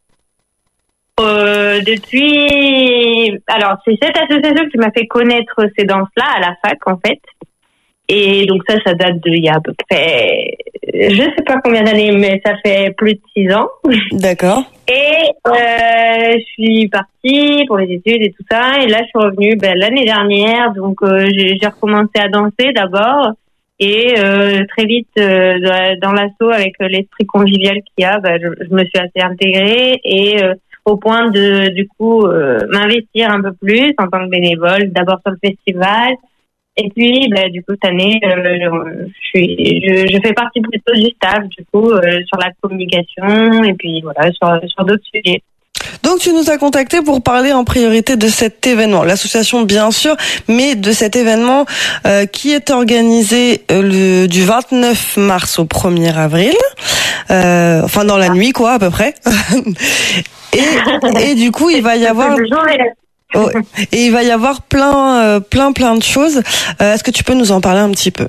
Euh, depuis, alors c'est cette association qui m'a fait connaître ces danses-là à la fac en fait. Et donc ça, ça date de il y a à peu près, je sais pas combien d'années, mais ça fait plus de six ans. D'accord. Et euh, je suis partie pour les études et tout ça. Et là, je suis revenue ben, l'année dernière. Donc euh, j'ai, j'ai recommencé à danser d'abord. Et euh, très vite, euh, dans l'asso, avec l'esprit convivial qu'il y a, bah, je, je me suis assez intégrée et euh, au point de, du coup, euh, m'investir un peu plus en tant que bénévole, d'abord sur le festival. Et puis, bah, du coup, cette année, euh, je, suis, je, je fais partie plutôt du staff, du coup, euh, sur la communication et puis voilà, sur, sur d'autres sujets. Donc tu nous as contacté pour parler en priorité de cet événement, l'association bien sûr, mais de cet événement euh, qui est organisé euh, le, du vingt-neuf mars au premier avril, euh, enfin dans la nuit quoi à peu près. et, et du coup il va y avoir oh, et il va y avoir plein euh, plein plein de choses. Euh, est-ce que tu peux nous en parler un petit peu ?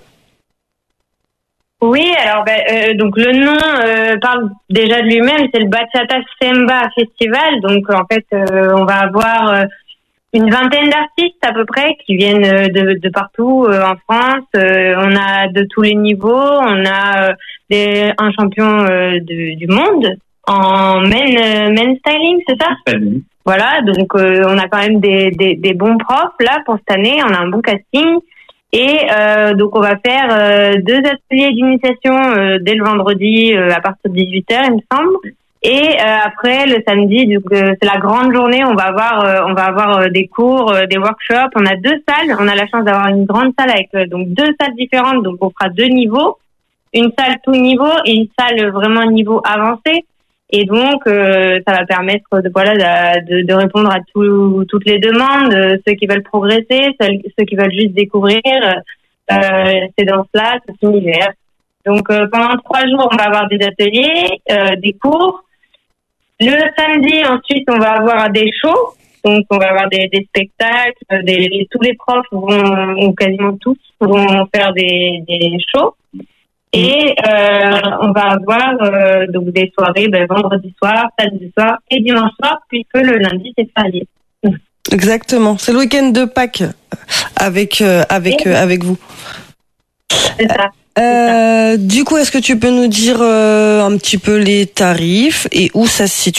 Oui, alors ben, euh, donc le nom euh, parle déjà de lui-même, c'est le Bachata Semba Festival. Donc en fait, euh, on va avoir euh, une vingtaine d'artistes à peu près qui viennent de, de partout euh, en France. Euh, on a de tous les niveaux. On a euh, des, un champion euh, de, du monde en men, euh, men styling, c'est ça ? Salut. Voilà, donc euh, on a quand même des, des, des bons profs là pour cette année. On a un bon casting. Et euh, donc on va faire euh, deux ateliers d'initiation euh, dès le vendredi euh, à partir de dix-huit heures il me semble. Et euh, après le samedi, donc euh, c'est la grande journée, on va avoir euh, on va avoir euh, des cours, euh, des workshops. On a deux salles, on a la chance d'avoir une grande salle avec euh, donc deux salles différentes, donc on fera deux niveaux, une salle tout niveau et une salle vraiment niveau avancé. Et donc, euh, ça va permettre de, voilà, de, de répondre à tout, toutes les demandes, euh, ceux qui veulent progresser, ceux, ceux qui veulent juste découvrir euh, ces danses-là, cet univers. Donc, euh, pendant trois jours, on va avoir des ateliers, euh, des cours. Le samedi, ensuite, on va avoir des shows. Donc, on va avoir des, des spectacles. Des, tous les profs vont, ou quasiment tous, vont faire des, des shows. Et euh, on va avoir euh, donc des soirées ben, vendredi soir, samedi soir et dimanche soir, puisque le lundi c'est férié. Exactement, c'est le week-end de Pâques avec euh, avec euh, avec vous. C'est ça. Euh, du coup, est-ce que tu peux nous dire euh, un petit peu les tarifs et où ça se situe ?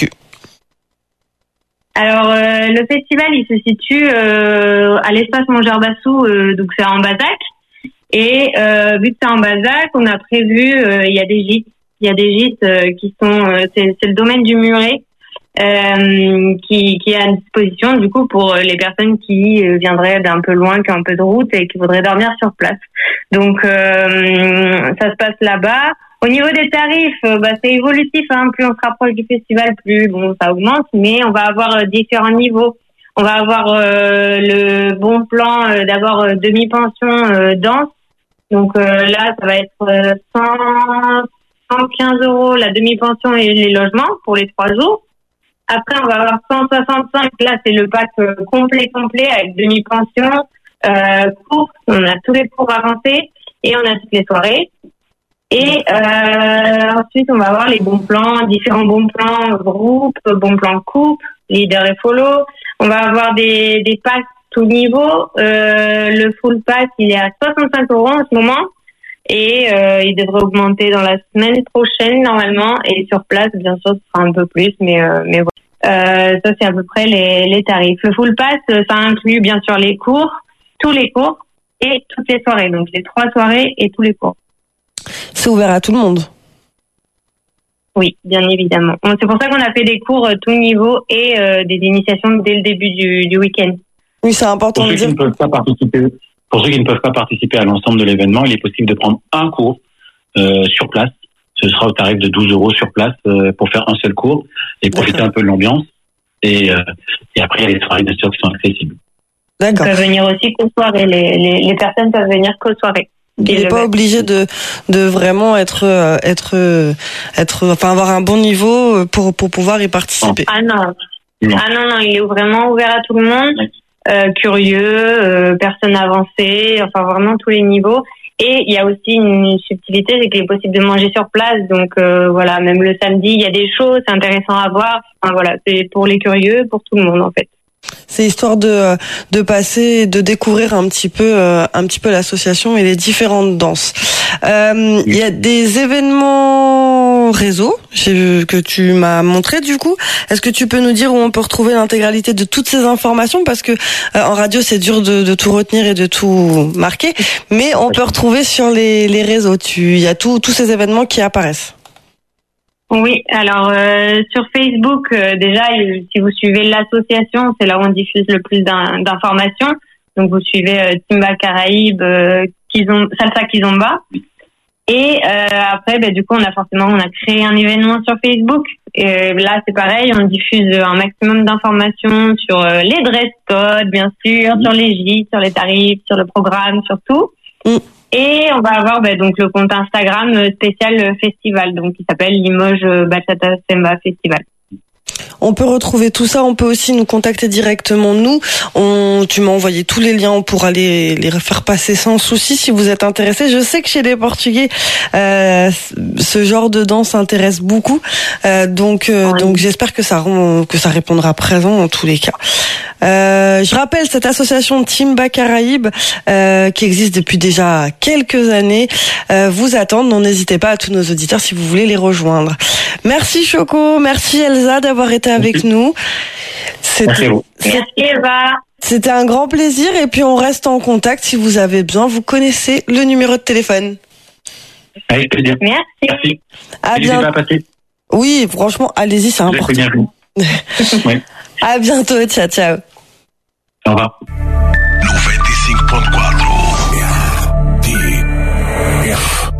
Alors euh, le festival il se situe euh, à l'espace Montgerbassou, euh, donc c'est en Bazac. Et euh, vu que c'est en Bazac, on a prévu, euh, il y a des gîtes, il y a des gîtes euh, qui sont, euh, c'est, c'est le domaine du Muret, euh, qui, qui est à disposition du coup pour les personnes qui euh, viendraient d'un peu loin, qui ont un peu de route et qui voudraient dormir sur place. Donc euh, ça se passe là-bas. Au niveau des tarifs, euh, bah, c'est évolutif, hein, plus on se rapproche du festival, plus bon ça augmente, mais on va avoir euh, différents niveaux. On va avoir euh, le bon plan euh, d'avoir euh, demi-pension euh, danse. Donc euh, là, ça va être euh, cent, cent quinze euros la demi-pension et les logements pour les trois jours. Après, on va avoir cent soixante-cinq. Là, c'est le pack euh, complet, complet avec demi-pension, euh, cours. On a tous les cours avancés et on a toutes les soirées. Et euh, ensuite, on va avoir les bons plans, différents bons plans groupe, bons plans couple, leader et follow. On va avoir des, des packs tout niveau. Euh, le full pass, il est à soixante-cinq euros en ce moment. Et euh, il devrait augmenter dans la semaine prochaine, normalement. Et sur place, bien sûr, ce sera un peu plus. Mais, euh, mais voilà. Euh, ça, c'est à peu près les, les tarifs. Le full pass, ça inclut bien sûr les cours, tous les cours et toutes les soirées. Donc, les trois soirées et tous les cours. C'est ouvert à tout le monde? Oui, bien évidemment. C'est pour ça qu'on a fait des cours euh, tout niveau et euh, des initiations dès le début du, du week-end. Oui, c'est important pour de ceux dire. Qui ne peuvent pas participer, pour ceux qui ne peuvent pas participer à l'ensemble de l'événement, il est possible de prendre un cours euh, sur place. Ce sera au tarif de douze euros sur place euh, pour faire un seul cours et profiter D'accord. un peu de l'ambiance. Et, euh, et après, il y a les soirées de sûr qui sont accessibles. D'accord. Ils peuvent venir aussi qu'aux soirées. Les, les, les personnes peuvent venir qu'aux soirées. Il n'est pas obligé de de vraiment être euh, être euh, être enfin avoir un bon niveau pour pour pouvoir y participer. Ah non. non. Ah non non, il est vraiment ouvert à tout le monde, euh, curieux, euh, personnes avancées, enfin vraiment tous les niveaux. Et il y a aussi une subtilité, c'est qu'il est possible de manger sur place. Donc euh, voilà, même le samedi, il y a des choses, c'est intéressant à voir. Enfin voilà, c'est pour les curieux, pour tout le monde en fait. C'est histoire de de passer, de découvrir un petit peu euh, un petit peu l'association et les différentes danses. Euh, il y a des événements réseau que tu m'as montré du coup. Est-ce que tu peux nous dire où on peut retrouver l'intégralité de toutes ces informations, parce que euh, en radio c'est dur de, de tout retenir et de tout marquer, mais on peut retrouver sur les les réseaux. Tu, il y a tout, tous ces événements qui apparaissent. Oui, alors euh, sur Facebook, euh, déjà, si vous suivez l'association, c'est là où on diffuse le plus d'informations. Donc vous suivez euh, Timba Caraïbes, euh, Kizom, Salsa Kizomba. Et euh, après, bah, du coup, on a forcément, on a créé un événement sur Facebook. Et là, c'est pareil, on diffuse un maximum d'informations sur euh, les dress codes, bien sûr, sur les gîtes, sur les tarifs, sur le programme, sur tout. Mm. Et on va avoir bah, donc le compte Instagram spécial festival, donc qui s'appelle Limoges Bachata Semba Festival. On peut retrouver tout ça, on peut aussi nous contacter directement nous. On, tu m'as envoyé tous les liens, on pourra les, les faire passer sans souci si vous êtes intéressés. Je sais que chez les Portugais, euh, ce genre de danse intéresse beaucoup, euh, donc euh, oui. donc j'espère que ça que ça répondra présent dans tous les cas. Euh, je rappelle cette association Timba Caraïbes euh, qui existe depuis déjà quelques années. Euh, vous attendent, non, n'hésitez pas à tous nos auditeurs si vous voulez les rejoindre. Merci Choco, merci Elsa d'avoir été avec nous. Merci, merci Eva. C'était un grand plaisir et puis on reste en contact si vous avez besoin. Vous connaissez le numéro de téléphone. Avec plaisir. Merci. Merci. À bientôt. Oui, franchement, allez-y, c'est important. Bien oui. À bientôt, ciao, ciao. Au revoir. noventa e cinco ponto quatro R T F.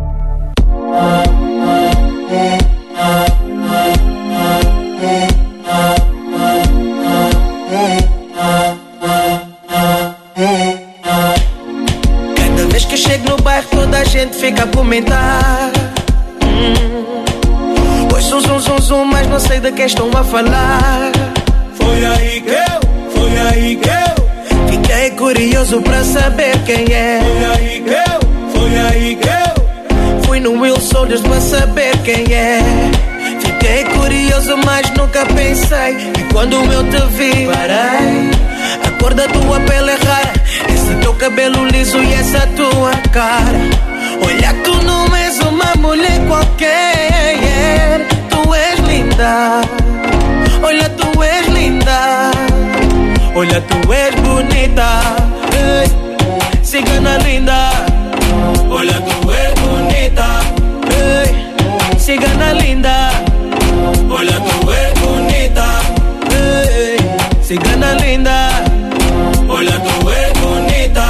Cada vez que chego no bairro toda a gente fica a comentar. Hum. Pois zum, zum, zum, zum, mas não sei de que estão a falar. Foi aí que eu, foi aí que eu fiquei curioso pra saber quem é. Foi aí que eu, foi aí que eu fui no Will Soldiers pra saber quem é. Fiquei curioso, mas nunca pensei que quando eu te vi, parei. A cor da tua pele é rara, esse teu cabelo liso e essa tua cara. Olha, tu não és uma mulher qualquer, tu és linda. Olha, tu és linda. Olha, tu és bonita. Ei, cigana linda. Olha, tu és bonita. Ei, cigana linda. Olha, tu és bonita. Ei, cigana linda. Olha, tu és bonita.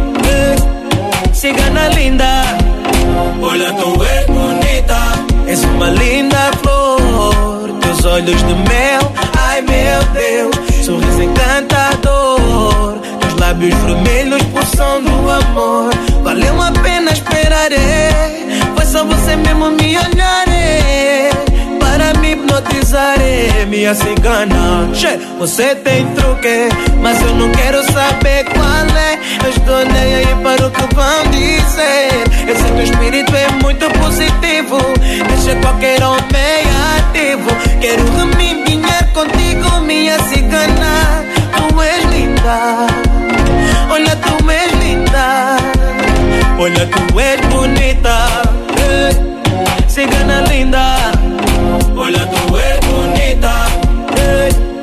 Ei, cigana linda. Olha, tu és bonita. És uma linda flor. Teus olhos de mel, ai meu Deus, sorriso encantador. Teus lábios vermelhos pulsam do amor. Valeu a pena esperar, é. Foi só você mesmo me olhar, é. Para me hipnotizar, é. Minha cigana, che, você tem truque, mas eu não quero saber qual é. Eu estou nem aí para o que vão dizer. Eu sei que o espírito é muito positivo, deixa qualquer homem ativo. Quero remendinhar contigo, minha cigana. Tu és linda. Olha, tu és linda. Olha, tu és bonita. Ei, cigana linda. Olha, tu és bonita. Ei,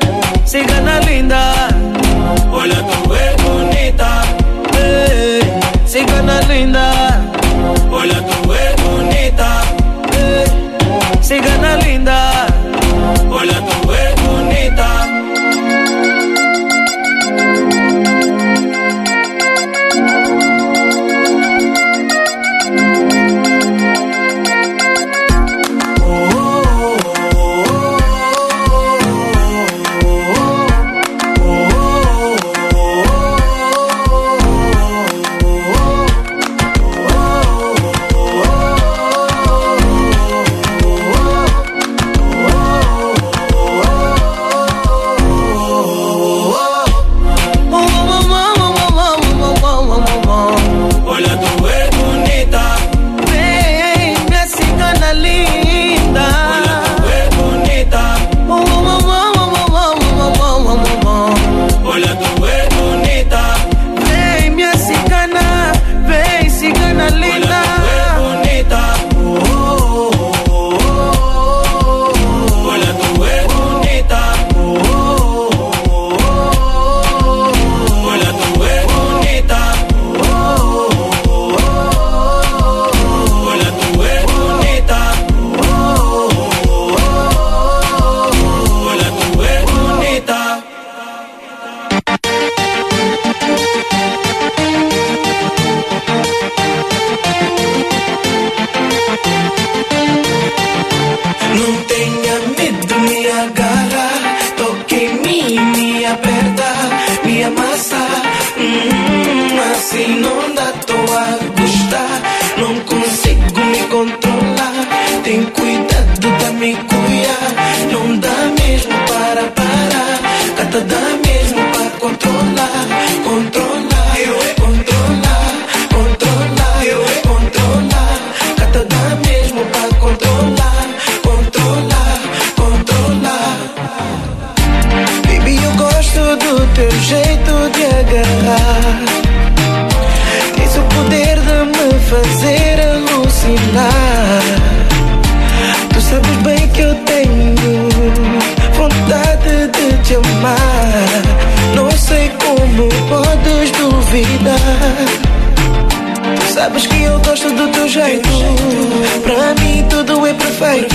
Cata dá mesmo pra controlar, controlar, eu é controlar, controlar, eu é controlar. Cata dá mesmo pra controlar, controlar, controlar. Baby, eu gosto do teu jeito de agarrar. Tens o poder de me fazer alucinar. Tu sabes bem que eu tenho vontade de te amar. Não sei como podes duvidar. Tu sabes que eu gosto do teu jeito. Pra mim tudo é perfeito.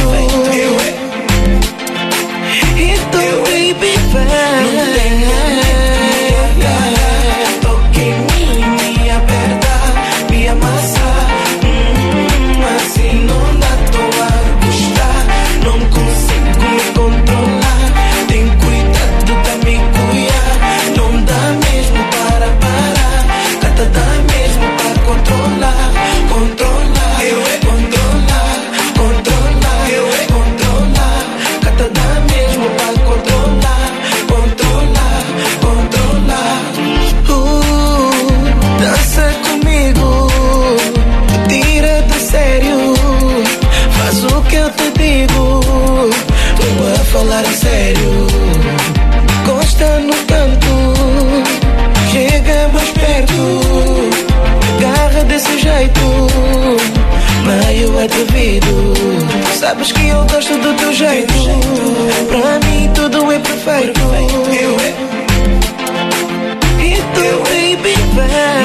E tu, baby, vai. Toque em mim, me aperta, me amassa. Hum, assim não dá, tô a gostar. Não consigo me controlar. Tem cuidado da me cuidar. Não dá mesmo para parar. Cata dá mesmo para controlar. Controlar, eu é controlar. Controlar, eu é controlar. Cata dá mesmo para controlar. Controlar, controlar. Uh, dança comigo. Tira do sério. Faz o que eu te digo. Tô a falar a sério. Encosta no canto. Chega mais perto. Agarra desse jeito. Meio atrevido. Sabes que eu gosto do teu jeito. Pra mim tudo é perfeito. E tu, baby, vai.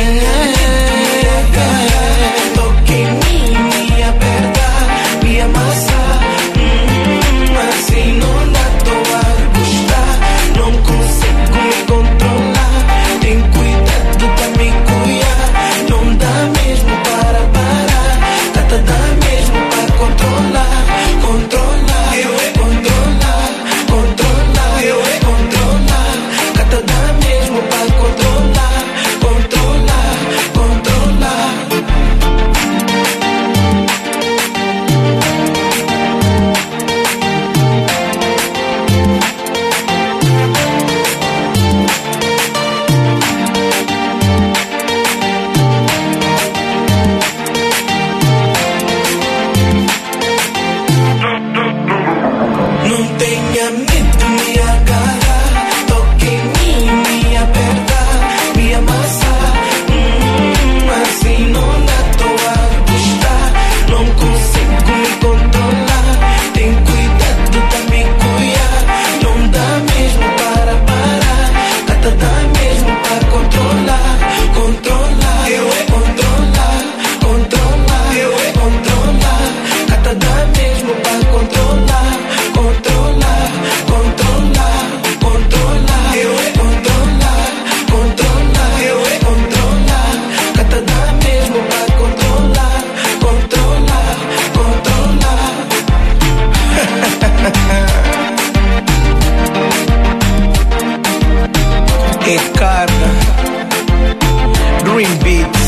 Toque em mim, me aperta, me amassa. Hum, assim não dá, tô a gostar. Não consigo me controlar. Tem cuidado da me cuidar. Não dá mesmo para parar. Cata dá mesmo para controlar. Controlar, eu é controlar. Controlar, eu é controlar. Cata dá mesmo para controlar. Controlar, controlar. Não tenha medo, me agarrar. Toque em mim, me apertar, me amassar. Hum, assim não dá, tô a gostar. Não consigo me controlar. Tem cuidado da me cuidar. Não dá mesmo para parar. Cata dá mesmo para controlar. Controlar, eu é controlar. Controlar, eu é controlar. Cata dá mesmo para controlar. Controlar, controlar, controlar, eu é controlar. Controlar, eu é controlar. Cata dá mesmo para controlar. Controlar, controlar. Encarna Dream Beats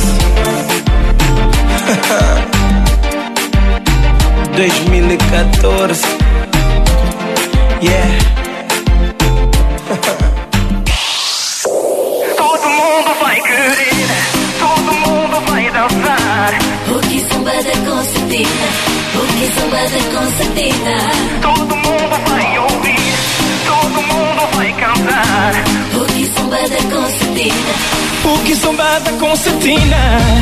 dois mil e quatorze. Yeah. Todo mundo vai querer, todo mundo vai dançar. O que samba da concertina, o que samba da concertina. Todo mundo vai ouvir, todo mundo vai cantar. O que samba da concertina, O que samba da concertina.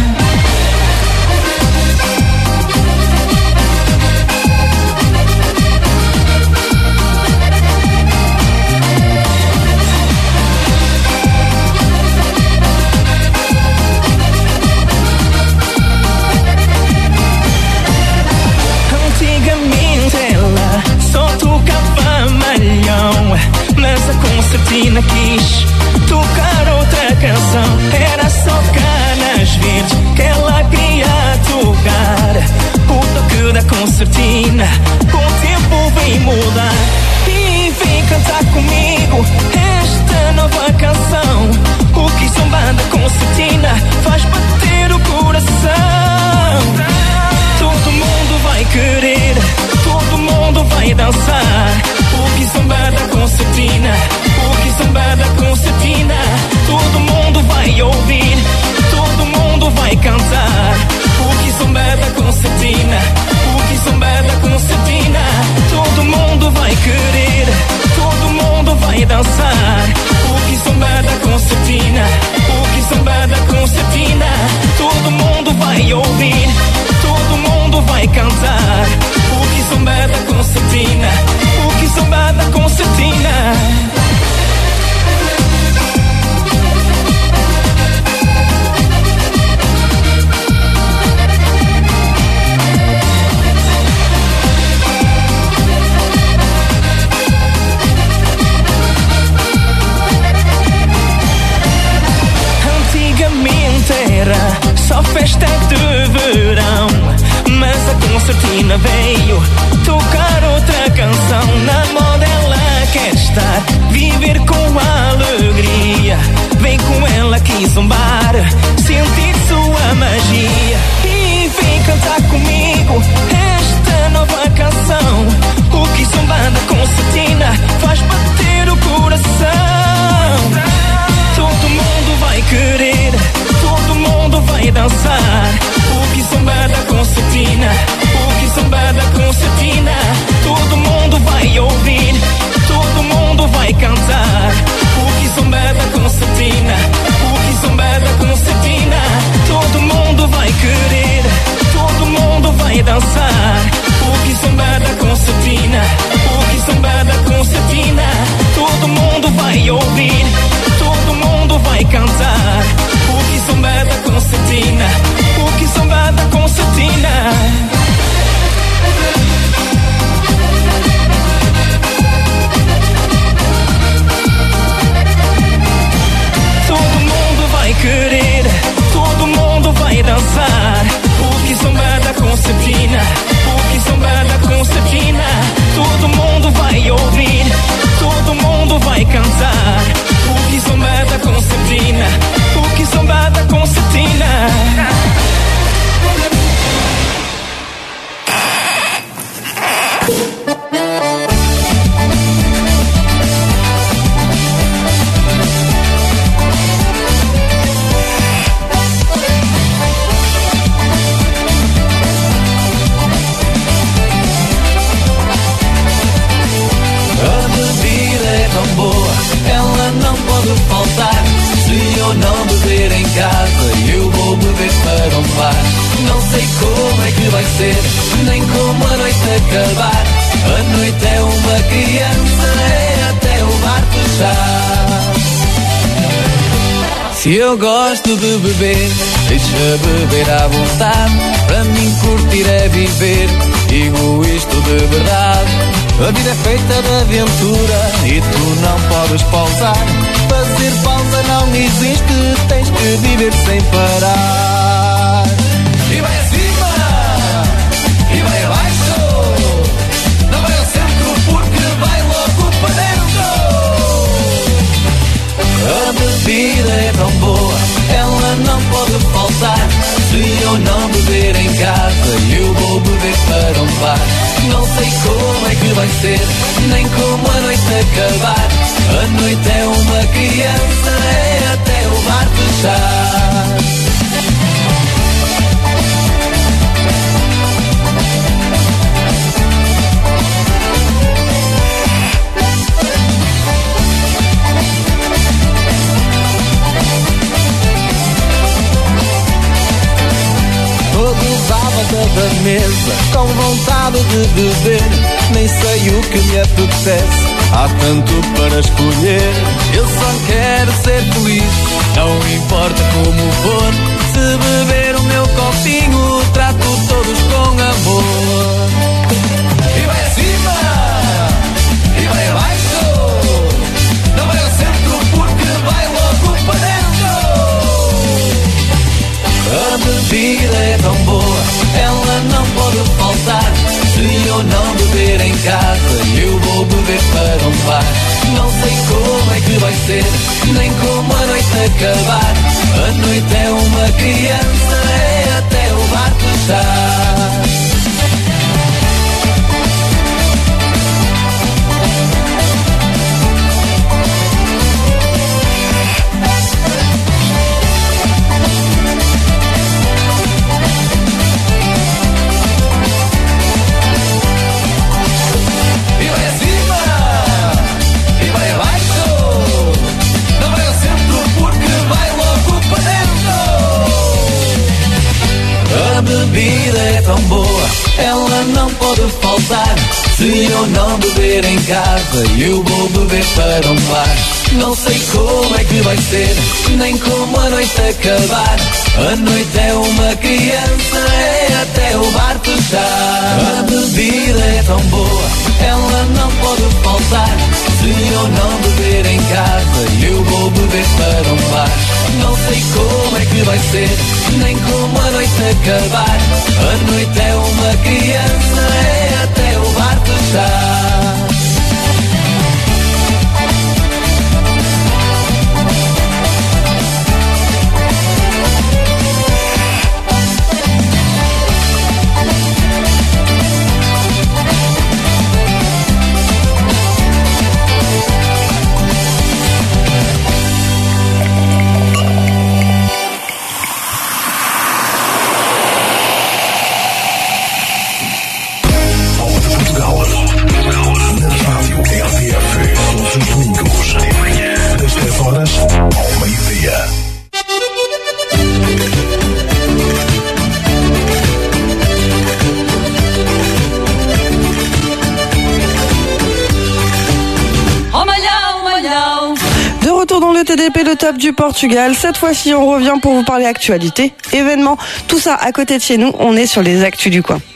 Antigamente ela só tocava malhão, mas a concertina quis tocar outra canção. Era só canas verdes que ela queria tocar. O toque da concertina com o tempo vem mudar. E vem cantar comigo esta nova canção. O que samba da concertina faz bater o coração. Todo mundo vai querer, todo mundo vai dançar. O que samba da concertina, o primavera, só festa de verão. Mas a concertina veio tocar outra canção. Na moda ela quer estar, viver com alegria. Vem com ela aqui zombar, sentir sua magia. E vem cantar comigo esta nova canção. O que zomba da concertina faz bater o coração. Todo mundo vai querer, todo mundo vai dançar. O que zomba da concertina, o que zomba da concertina. Todo mundo vai ouvir, todo mundo vai cantar. O que zomba da concertina, o que zomba da concertina. Todo mundo vai querer, todo mundo vai dançar. O que zomba da concertina, o que zomba da concertina. Todo mundo vai ouvir, todo mundo vai cantar. O que zomba da concertina, o que zomba da concertina. Todo mundo vai querer, todo mundo vai dançar. O que zomba da concertina, o que zomba da concertina. Todo mundo vai ouvir, todo mundo vai cantar. O que zomba da concertina, o que zomba da concertina. Ela não pode faltar. Se eu não beber em casa, eu vou beber para um bar. Não sei como é que vai ser, nem como a noite acabar. A noite é uma criança, é até o bar fechar. Se eu gosto de beber, deixa beber à vontade. Para mim curtir é viver, digo isto de verdade. A vida é feita de aventura e tu não podes pausar. Fazer pausa não existe, tens que viver sem parar. E vai acima, e vai abaixo. Não vai ao centro porque vai logo para dentro. A bebida é tão boa, ela não pode faltar. Se eu não beber em casa, eu vou beber para um bar. Não sei como é que vai ser, nem como a noite acabar. A noite é uma criança, é até o bar fechar. Todos à volta da mesa, com vontade de beber. Nem sei o que me apetece, há tanto para escolher. Eu só quero ser feliz, não importa como for. Se beber o meu copinho, trato todos com amor. E vai acima, e vai abaixo. Não vai ao centro porque vai logo para dentro. A bebida é tão boa, ela não pode faltar. Se eu não beber em casa, eu vou beber para um bar. Não sei como é que vai ser, nem como a noite acabar. A noite é uma criança, é até o bar fechar. A bebida é tão boa, ela não pode faltar. Se eu não beber em casa, eu vou beber para um bar. Não sei como é que vai ser, nem como a noite acabar. A noite é uma criança, é até o bar fechar. A bebida é tão boa, ela não pode faltar. Se eu não beber em casa, eu vou beber para um bar. Não sei como é que que vai ser, nem como a noite acabar. A noite é uma criança, é até o bar fechar. T D P, le top du Portugal. Cette fois-ci, on revient pour vous parler actualité, événements, tout ça à côté de chez nous. On est sur les actus du coin.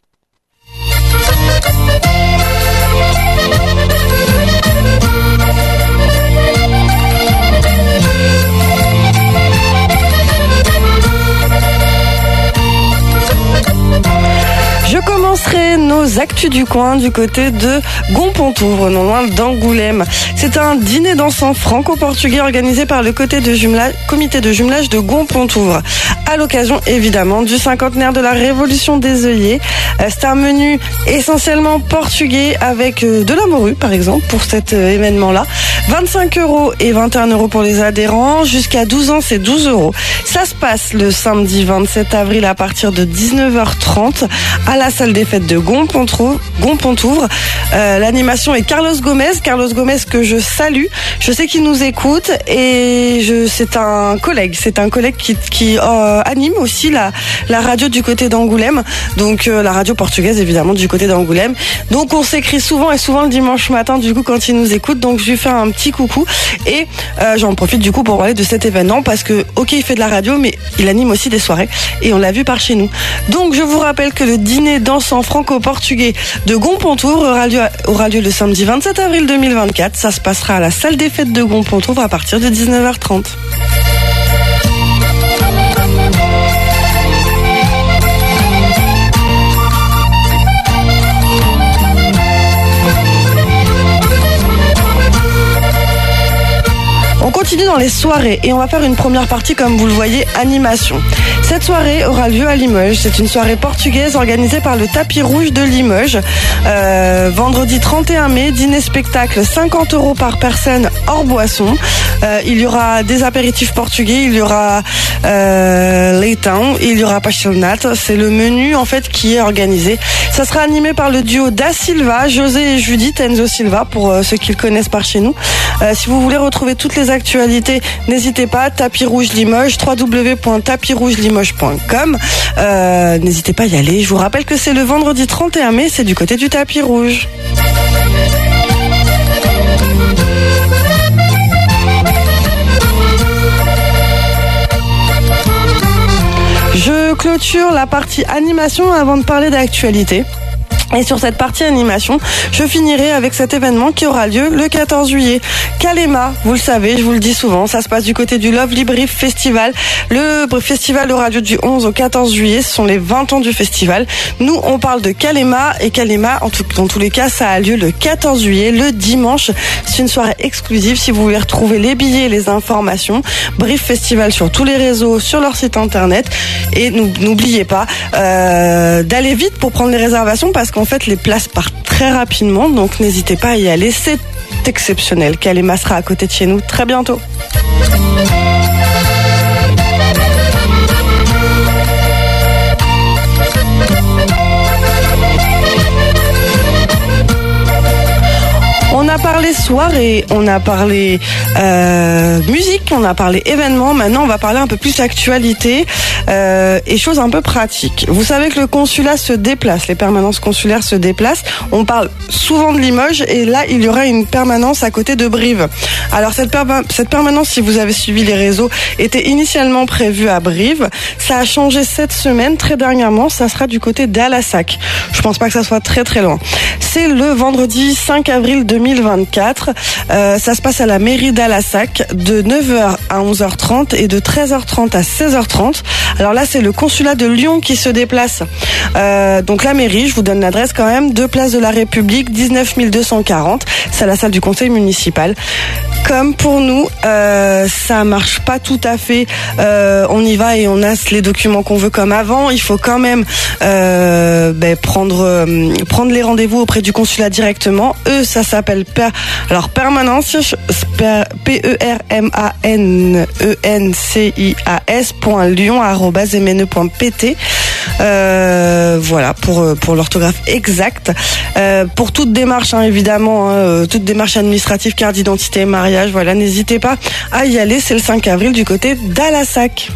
Je commencerai nos actus du coin du côté de Gompontouvre, non loin d'Angoulême. C'est un dîner dansant franco-portugais organisé par le comité de jumelage, comité de jumelage de Gompontouvre. À l'occasion, évidemment, du cinquantenaire de la Révolution des œillets. C'est un menu essentiellement portugais avec de la morue, par exemple, pour cet événement-là. vingt-cinq euros et vingt et un euros pour les adhérents. Jusqu'à douze ans, c'est douze euros. Ça se passe le samedi vingt-sept avril à partir de dix-neuf heures trente à la salle des fêtes de Gompontouvre. Gompontouvre. Euh, l'animation est Carlos Gomez. Carlos Gomez que je salue. Je sais qu'il nous écoute et je, c'est un collègue. C'est un collègue qui, qui euh, anime aussi la, la radio du côté d'Angoulême. Donc euh, la radio portugaise évidemment du côté d'Angoulême. Donc on s'écrit souvent et souvent le dimanche matin du coup quand il nous écoute. Donc je lui fais un petit coucou et euh, j'en profite du coup pour parler de cet événement parce que ok il fait de la radio mais il anime aussi des soirées et on l'a vu par chez nous. Donc je vous rappelle que le dîner dansant franco-portugais de Gompontouvre aura lieu, aura lieu le samedi vingt-sept avril deux mille vingt-quatre. Ça se passera à la salle des fêtes de Gompontouvre à partir de dix-neuf heures trente. On continue dans les soirées et on va faire une première partie comme vous le voyez, animation. Cette soirée aura lieu à Limoges. C'est une soirée portugaise organisée par le Tapis Rouge de Limoges. Euh, vendredi trente et un mai, dîner spectacle cinquante euros par personne hors boisson. Euh, il y aura des apéritifs portugais, il y aura euh, leitão, il y aura pastelnat. C'est le menu en fait qui est organisé. Ça sera animé par le duo Da Silva, José et Judith Enzo Silva pour euh, ceux qui le connaissent par chez nous. Euh, si vous voulez retrouver toutes les actualités, n'hésitez pas, Tapis Rouge Limoges, w w w point tapis rouge limoges point com. Euh, n'hésitez pas à y aller. Je vous rappelle que c'est le vendredi trente et un mai, c'est du côté du Tapis Rouge. Je clôture la partie animation avant de parler d'actualité. Et sur cette partie animation, je finirai avec cet événement qui aura lieu le quatorze juillet. Kalema, vous le savez, je vous le dis souvent, ça se passe du côté du Lovely Brief Festival. Le festival aura lieu du onze au quatorze juillet, ce sont les vingt ans du festival. Nous, on parle de Kalema, et Kalema, en tout, dans tous les cas, ça a lieu le quatorze juillet, le dimanche. C'est une soirée exclusive, si vous voulez retrouver les billets et les informations. Brief Festival sur tous les réseaux, sur leur site internet. Et n'oubliez pas euh, d'aller vite pour prendre les réservations, parce qu'en fait, les places partent très rapidement, donc n'hésitez pas à y aller. C'est exceptionnel. Kalema sera à côté de chez nous très bientôt. On a parlé soirée, on a parlé euh, musique, on a parlé événements. Maintenant, on va parler un peu plus actualité euh, et choses un peu pratiques. Vous savez que le consulat se déplace, les permanences consulaires se déplacent. On parle souvent de Limoges et là, il y aura une permanence à côté de Brive. Alors cette, perma- cette permanence, si vous avez suivi les réseaux, était initialement prévue à Brive. Ça a changé cette semaine, très dernièrement, ça sera du côté d'Alassac. Je pense pas que ça soit très très loin. C'est le vendredi cinq avril deux mille vingt-quatre. vingt-quatre. Euh, ça se passe à la mairie d'Alassac de neuf heures à onze heures trente et de treize heures trente à seize heures trente. Alors là, c'est le consulat de Lyon qui se déplace. Euh, donc la mairie, je vous donne l'adresse quand même, deux place de la République, dix-neuf mille deux cent quarante. C'est à la salle du conseil municipal. Comme pour nous, euh, ça marche pas tout à fait. Euh, on y va et on a les documents qu'on veut comme avant. Il faut quand même euh, ben, prendre euh, prendre les rendez-vous auprès du consulat directement. Eux, ça s'appelle per, alors permanence P E R M A N E N C I A S point lyon arobase m n e point p t. Euh, voilà pour pour l'orthographe exacte. Euh, pour toute démarche, hein, évidemment, hein, toute démarche administrative, carte d'identité, mariage. Voilà, n'hésitez pas à y aller, c'est le cinq avril du côté d'Alassac.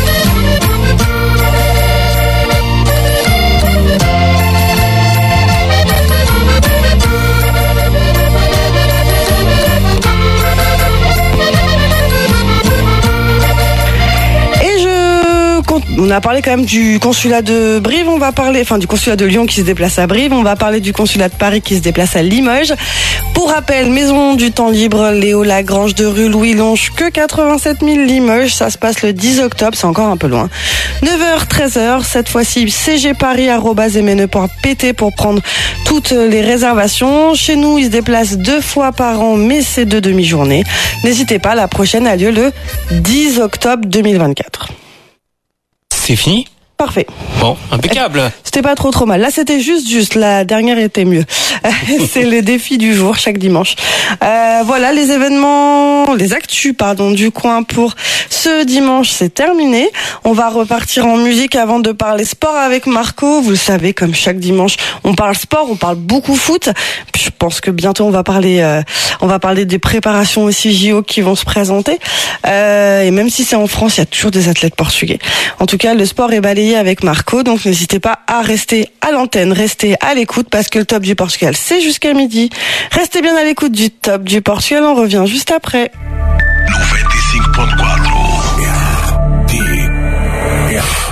On a parlé quand même du consulat de Brive, on va parler, enfin du consulat de Lyon qui se déplace à Brive, on va parler du consulat de Paris qui se déplace à Limoges. Pour rappel, Maison du Temps Libre, Léo Lagrange de rue Louis Longe, que quatre-vingt-sept mille Limoges, ça se passe le dix octobre, c'est encore un peu loin. neuf heures, treize heures, cette fois-ci c g paris arobase m n e point p t pour prendre toutes les réservations. Chez nous, ils se déplacent deux fois par an, mais c'est deux demi-journées. N'hésitez pas, la prochaine a lieu le dix octobre deux mille vingt-quatre. C'est fini ? Parfait. Bon, impeccable. C'était pas trop trop mal. Là, c'était juste juste. La dernière était mieux. C'est le défi du jour chaque dimanche. Euh, voilà, les événements, les actus, pardon, du coin pour ce dimanche, c'est terminé. On va repartir en musique avant de parler sport avec Marco. Vous le savez, comme chaque dimanche, on parle sport, on parle beaucoup foot. Puis je pense que bientôt on va parler, euh, on va parler des préparations aussi J O qui vont se présenter. Euh, et même si c'est en France, il y a toujours des athlètes portugais. En tout cas, le sport est balayé avec Marco, donc n'hésitez pas à rester à l'antenne, restez à l'écoute parce que le top du Portugal c'est jusqu'à midi. Restez bien à l'écoute du top du Portugal, on revient juste après. noventa e cinco ponto quatro R T F.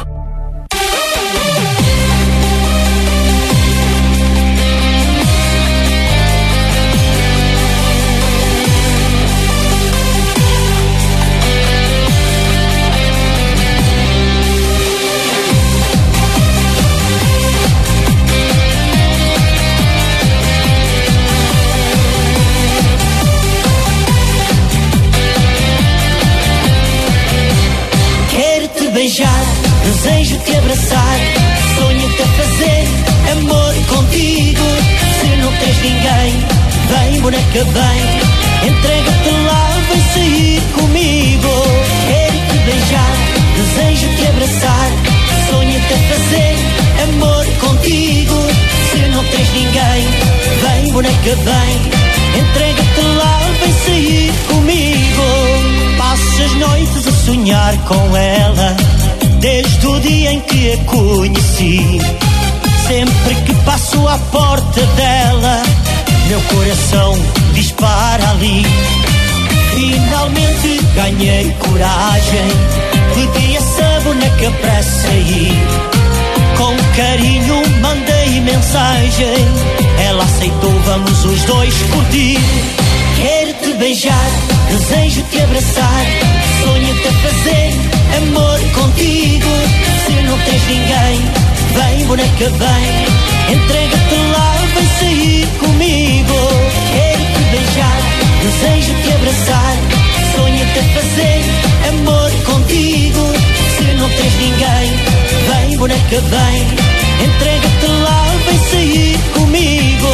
Beijar, desejo-te abraçar, sonho-te a fazer amor contigo. Se não tens ninguém, vem boneca vem, entrega-te lá, vem sair comigo. Quero-te beijar, desejo-te abraçar, sonho-te a fazer amor contigo. Se não tens ninguém, vem boneca vem, entrega-te lá, vem sair comigo. Passo as noites a sonhar com ela, desde o dia em que a conheci. Sempre que passo à porta dela, meu coração dispara ali. Finalmente ganhei coragem, pedi essa boneca para sair. Com carinho mandei mensagem, ela aceitou, vamos os dois curtir. Quero-te beijar, desejo-te abraçar, sonho-te a fazer amor contigo. Se não tens ninguém, vem boneca vem, entrega-te lá, vem sair comigo. Quero-te beijar, desejo-te abraçar, sonho-te a fazer amor contigo. Se não tens ninguém, vem boneca vem, entrega-te lá, vem sair comigo.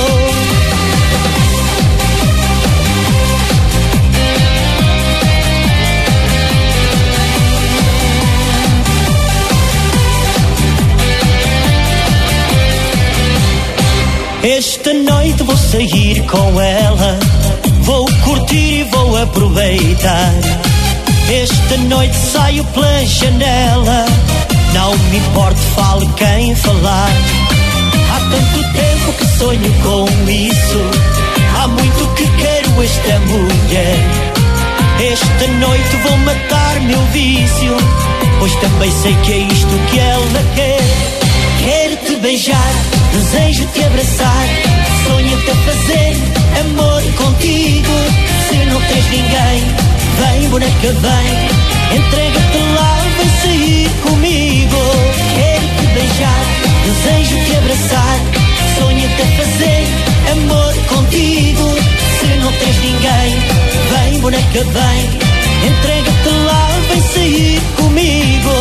Esta noite vou sair com ela, vou curtir e vou aproveitar. Esta noite saio pela janela, não me importa, fale quem falar. Há tanto tempo que sonho com isso, há muito que quero esta mulher. Esta noite vou matar meu vício, pois também sei que é isto que ela quer. Quero-te beijar, desejo-te abraçar, sonho sonho até fazer amor contigo. Se não tens ninguém, vem boneca, vem, entrega-te lá, vem sair comigo. Quero te beijar, desejo te abraçar, sonho até fazer amor contigo. Se não tens ninguém, vem boneca, vem, entrega-te lá, vem sair comigo.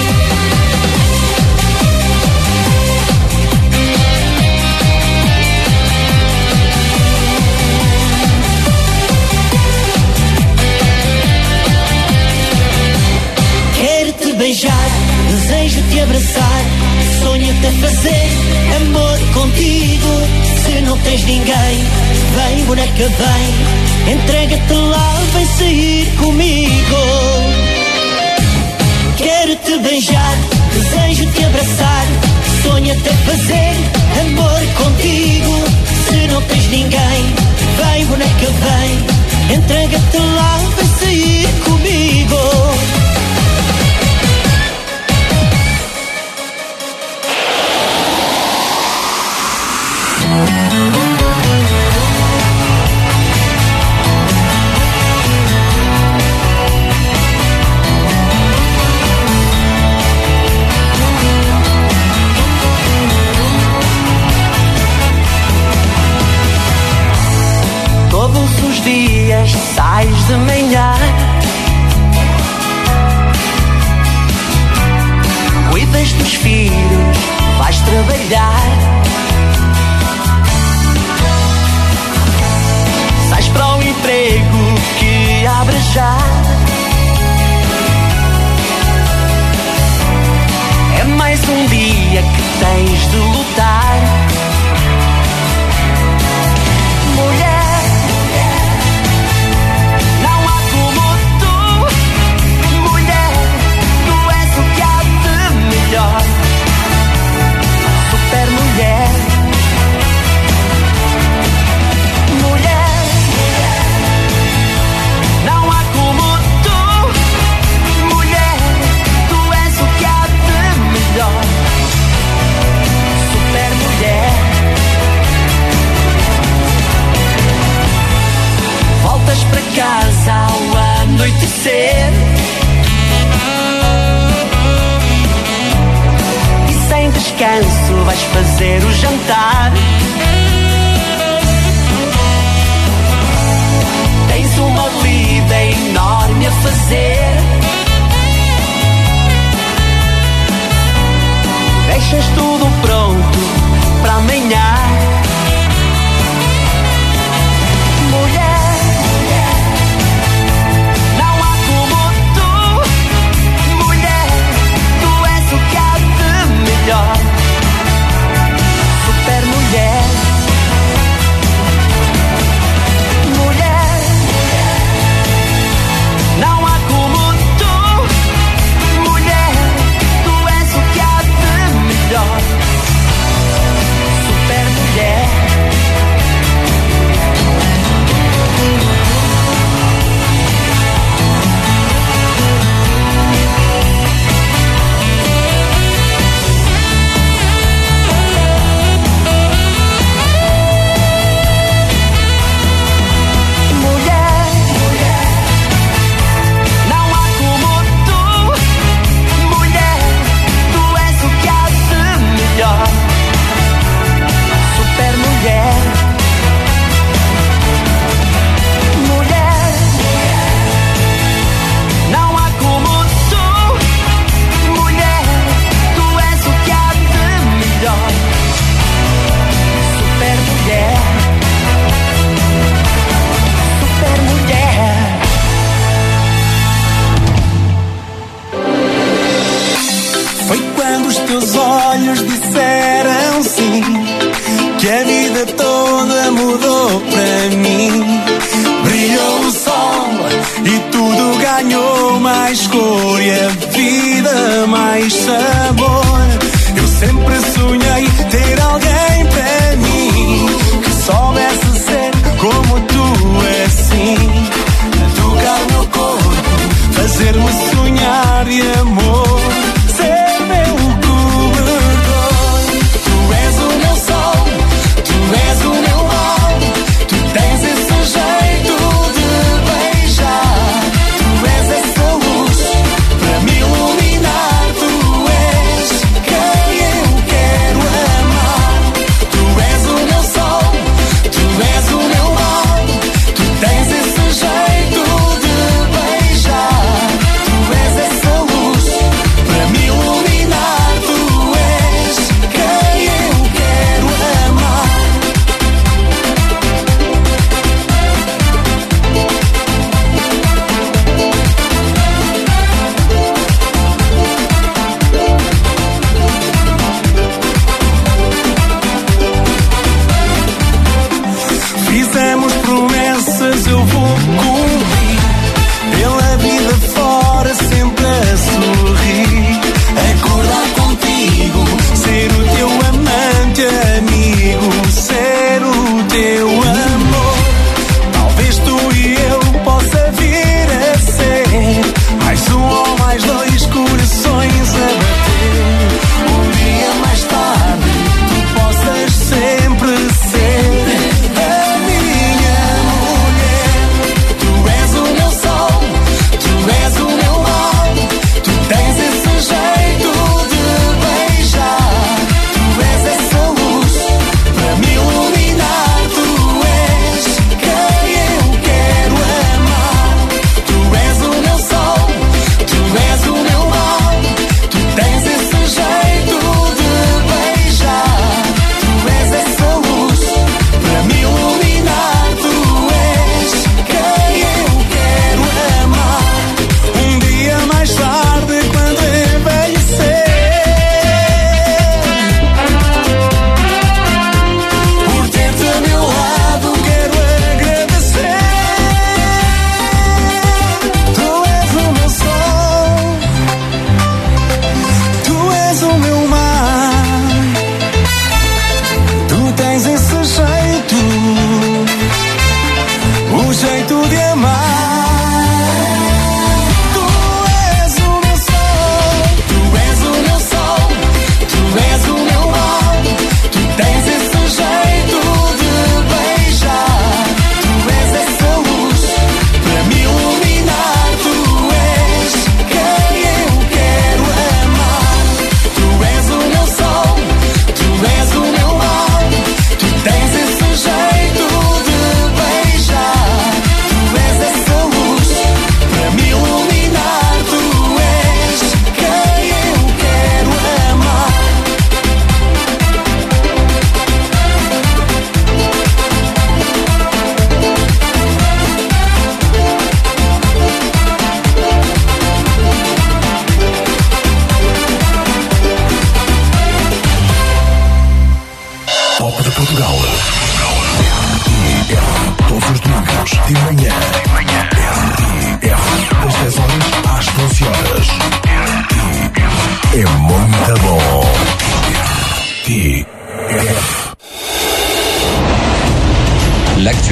Beijar, desejo te abraçar, sonho até fazer amor contigo. Se não tens ninguém, vem boneca, vem, entrega-te lá, vem sair comigo. Quero te beijar, desejo te abraçar, sonho até fazer amor contigo. Se não tens ninguém, vem boneca, vem, entrega-te lá, vem sair comigo. Todos os dias sais de manhã, cuidas dos filhos, vais trabalhar, sais para o emprego que abre já. É mais um dia que tens de lutar, mulher. Super mulher, mulher, não há como tu, mulher, tu és o que há de melhor. Super mulher, voltas para casa ao anoitecer, sem descanso vais fazer o jantar. Tens uma vida enorme a fazer, deixas tudo pronto para amanhã. Mulher, super mulher, mulher, não há como tu, mulher, tu és o que há de melhor. Super mulher, disseram sim, que a vida toda mudou para mim. Brilhou o sol e tudo ganhou mais cor e a vida mais sabor. Eu sempre sonhei ter alguém para mim que soubesse ser como tu, assim, tocar meu corpo, fazer-me sonhar de amor. Tu és o meu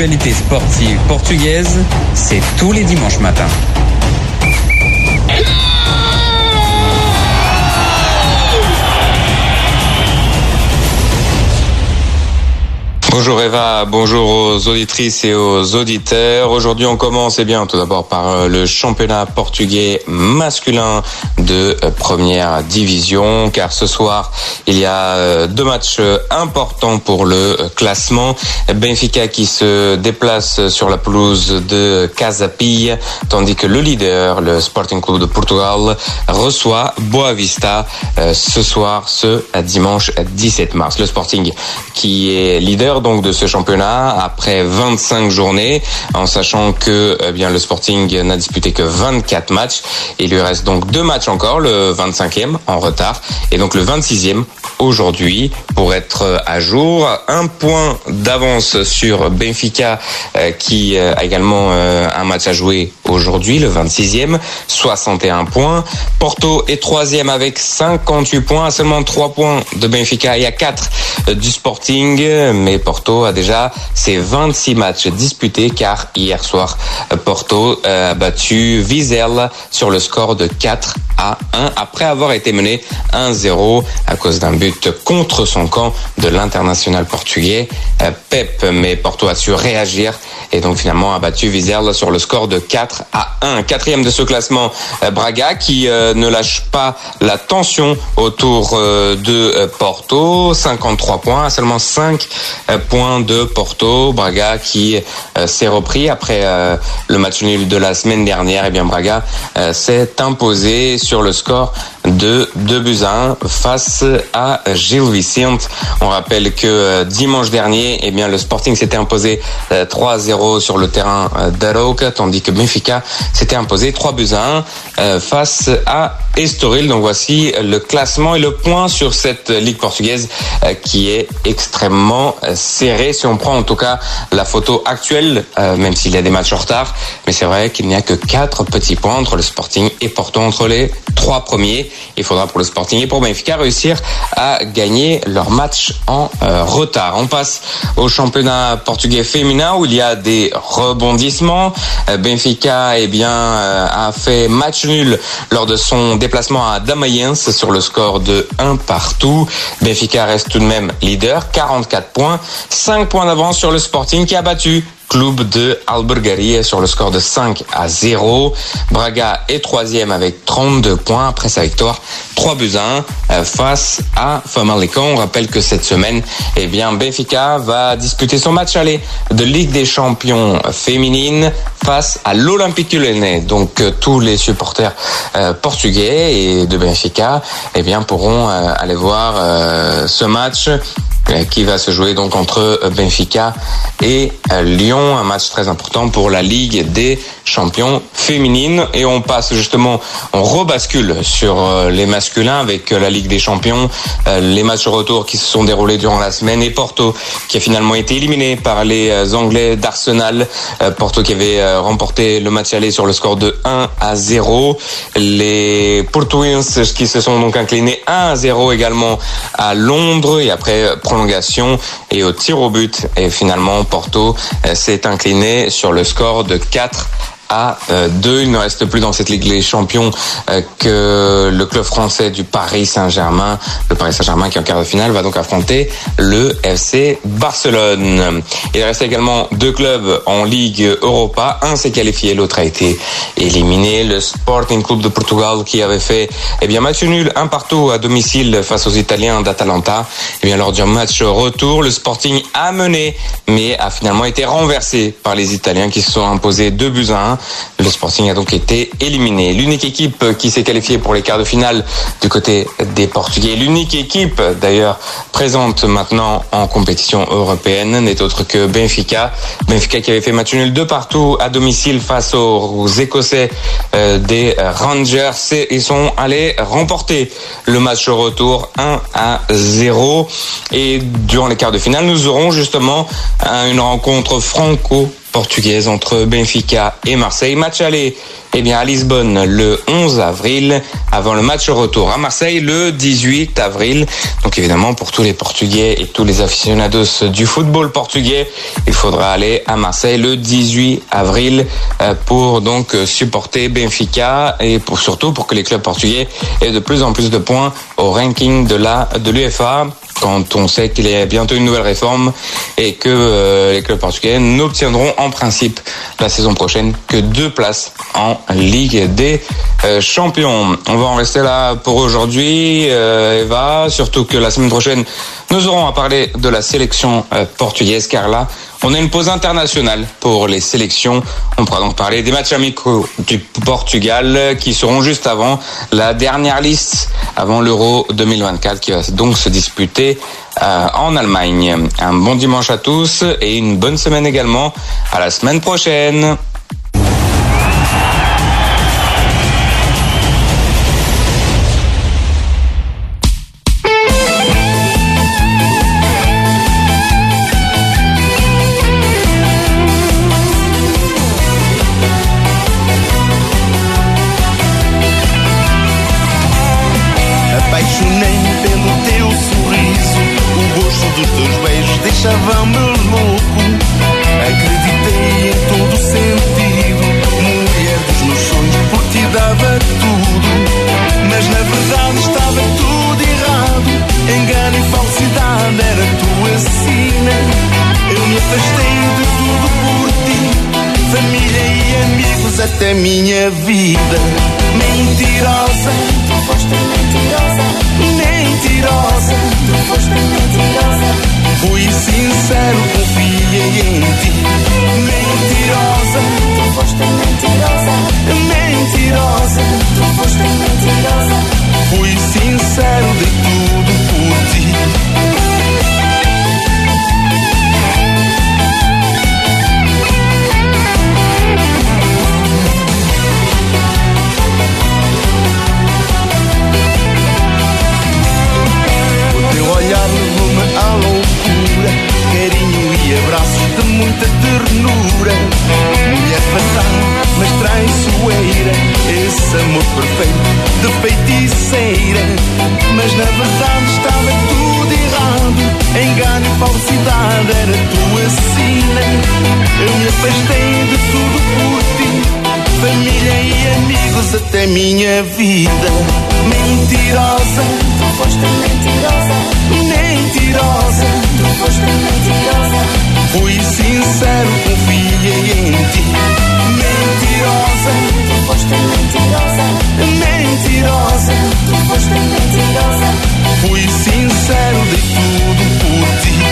l'actualité sportive portugaise, c'est tous les dimanches matins. Bonjour Eva, bonjour aux auditrices et aux auditeurs. Aujourd'hui, on commence eh bien tout d'abord par le championnat portugais masculin de première division, car ce soir, il y a deux matchs importants pour le classement. Benfica qui se déplace sur la pelouse de Casa Pia, tandis que le leader, le Sporting Clube de Portugal, reçoit Boa Vista ce soir, ce dimanche dix-sept mars. Le Sporting qui est leader donc de ce championnat après vingt-cinq journées, en sachant que eh bien le Sporting n'a disputé que vingt-quatre matchs. Il lui reste donc deux matchs encore, le vingt-cinquième en retard et donc le vingt-sixième aujourd'hui pour être à jour. Un point d'avance sur Benfica euh, qui euh, a également euh, un match à jouer aujourd'hui, le vingt-sixième, soixante et un points. Porto est troisième avec cinquante-huit points, à seulement trois points de Benfica et à quatre euh, du Sporting, mais Porto a déjà ses vingt-six matchs disputés car hier soir Porto a battu Vizela sur le score de quatre à un après avoir été mené un zéro à cause d'un but contre son camp de l'international portugais Pep, mais Porto a su réagir et donc finalement a battu Vizela sur le score de quatre à un. Quatrième de ce classement, Braga qui euh, ne lâche pas la tension autour euh, de Porto, cinquante-trois points, seulement cinq euh, points de Porto. Braga qui euh, s'est repris après euh, le match nul de la semaine dernière. Et bien Braga euh, s'est imposé sur le score de deux buts à un face à Gil Vicente. On rappelle que euh, dimanche dernier, eh bien le Sporting s'était imposé euh, trois à zéro sur le terrain euh, d'Arouca, tandis que Benfica s'était imposé trois buts à un euh, face à Estoril. Donc voici le classement et le point sur cette ligue portugaise euh, qui est extrêmement euh, serrée. Si on prend en tout cas la photo actuelle, euh, même s'il y a des matchs en retard, mais c'est vrai qu'il n'y a que quatre petits points entre le Sporting et Porto, entre les trois premiers. Il faudra pour le Sporting et pour Benfica réussir à gagner leur match en euh, retard. On passe au championnat portugais féminin où il y a des rebondissements. Euh, Benfica eh bien, euh, a fait match nul lors de son déplacement à Damaiense sur le score de un partout. Benfica reste tout de même leader, quarante-quatre points, cinq points d'avance sur le Sporting qui a battu Clube de Albergaria sur le score de cinq à zéro. Braga est troisième avec trente-deux points après sa victoire trois buts à un face à Famalicão. On rappelle que cette semaine, eh bien, Benfica va disputer son match aller de Ligue des Champions féminine face à l'Olympique Lyonnais. Donc euh, tous les supporters euh, portugais et de Benfica, eh bien, pourront euh, aller voir euh, ce match qui va se jouer donc entre Benfica et Lyon, un match très important pour la Ligue des Champions féminines. Et on passe justement, on rebascule sur les masculins avec la Ligue des Champions, les matchs retour qui se sont déroulés durant la semaine et Porto qui a finalement été éliminé par les Anglais d'Arsenal. Porto qui avait remporté le match aller sur le score de un à zéro. Les Portuenses qui se sont donc inclinés un à zéro également à Londres et après prolongation et au tir au but. Et finalement, Porto s'est incliné sur le score de quatre à deux. Il ne reste plus dans cette Ligue des Champions que le club français du Paris Saint-Germain. Le Paris Saint-Germain qui en quart de finale va donc affronter le F C Barcelone. Il reste également deux clubs en Ligue Europa. Un s'est qualifié, l'autre a été éliminé. Le Sporting Clube de Portugal qui avait fait eh bien match nul, un partout à domicile face aux Italiens d'Atalanta. Eh bien lors du match retour, le Sporting a mené mais a finalement été renversé par les Italiens qui se sont imposés deux buts à un. Le Sporting a donc été éliminé. L'unique équipe qui s'est qualifiée pour les quarts de finale du côté des Portugais, l'unique équipe d'ailleurs présente maintenant en compétition européenne n'est autre que Benfica. Benfica qui avait fait match nul de partout à domicile face aux Écossais euh, des Rangers et ils sont allés remporter le match retour un à zéro. Et durant les quarts de finale, nous aurons justement une rencontre franco portugaise entre Benfica et Marseille. Match aller, eh bien, à Lisbonne le onze avril, avant le match retour à Marseille le dix-huit avril. Donc évidemment, pour tous les Portugais et tous les aficionados du football portugais, il faudra aller à Marseille le dix-huit avril pour donc supporter Benfica et pour surtout pour que les clubs portugais aient de plus en plus de points au ranking de la de l'UEFA. Quand on sait qu'il y a bientôt une nouvelle réforme et que euh, les clubs portugais n'obtiendront en principe la saison prochaine que deux places en Ligue des euh, Champions. On va en rester là pour aujourd'hui, euh, Eva, surtout que la semaine prochaine, nous aurons à parler de la sélection euh, portugaise, car là, on a une pause internationale pour les sélections. On pourra donc parler des matchs amicaux du Portugal qui seront juste avant la dernière liste, avant l'Euro deux mille vingt-quatre qui va donc se disputer euh, en Allemagne. Un bon dimanche à tous et une bonne semaine également. À la semaine prochaine. Deixava-me louco, acreditei em todo o sentido. Mulher dos meus sonhos, por ti dava tudo. Mas na verdade estava tudo errado. Engano e falsidade era tua sina. Eu me afastei de tudo por ti, família e amigos, até minha vida. Mentirosa, tu foste mentirosa. Mentirosa, tu foste mentirosa. Fui sincero, confiei em ti. Mentirosa, tu foste mentirosa. Mentirosa, tu foste mentirosa. Fui sincero, dei tudo por ti. O teu olhar levou-me à loucura, carinho e abraços de muita ternura. Mulher fatal, mas traiçoeira, esse amor perfeito de feiticeira. Mas na verdade estava tudo errado, engano e falsidade era tua sina. Eu me afastei de tudo por ti, família e amigos, até minha vida. Mentirosa, tu foste mentirosa. Mentirosa, tu foste mentirosa. Fui sincero, confiei em ti. Mentirosa, tu foste mentirosa. Mentirosa, tu foste mentirosa. Fui sincero, dei tudo por ti.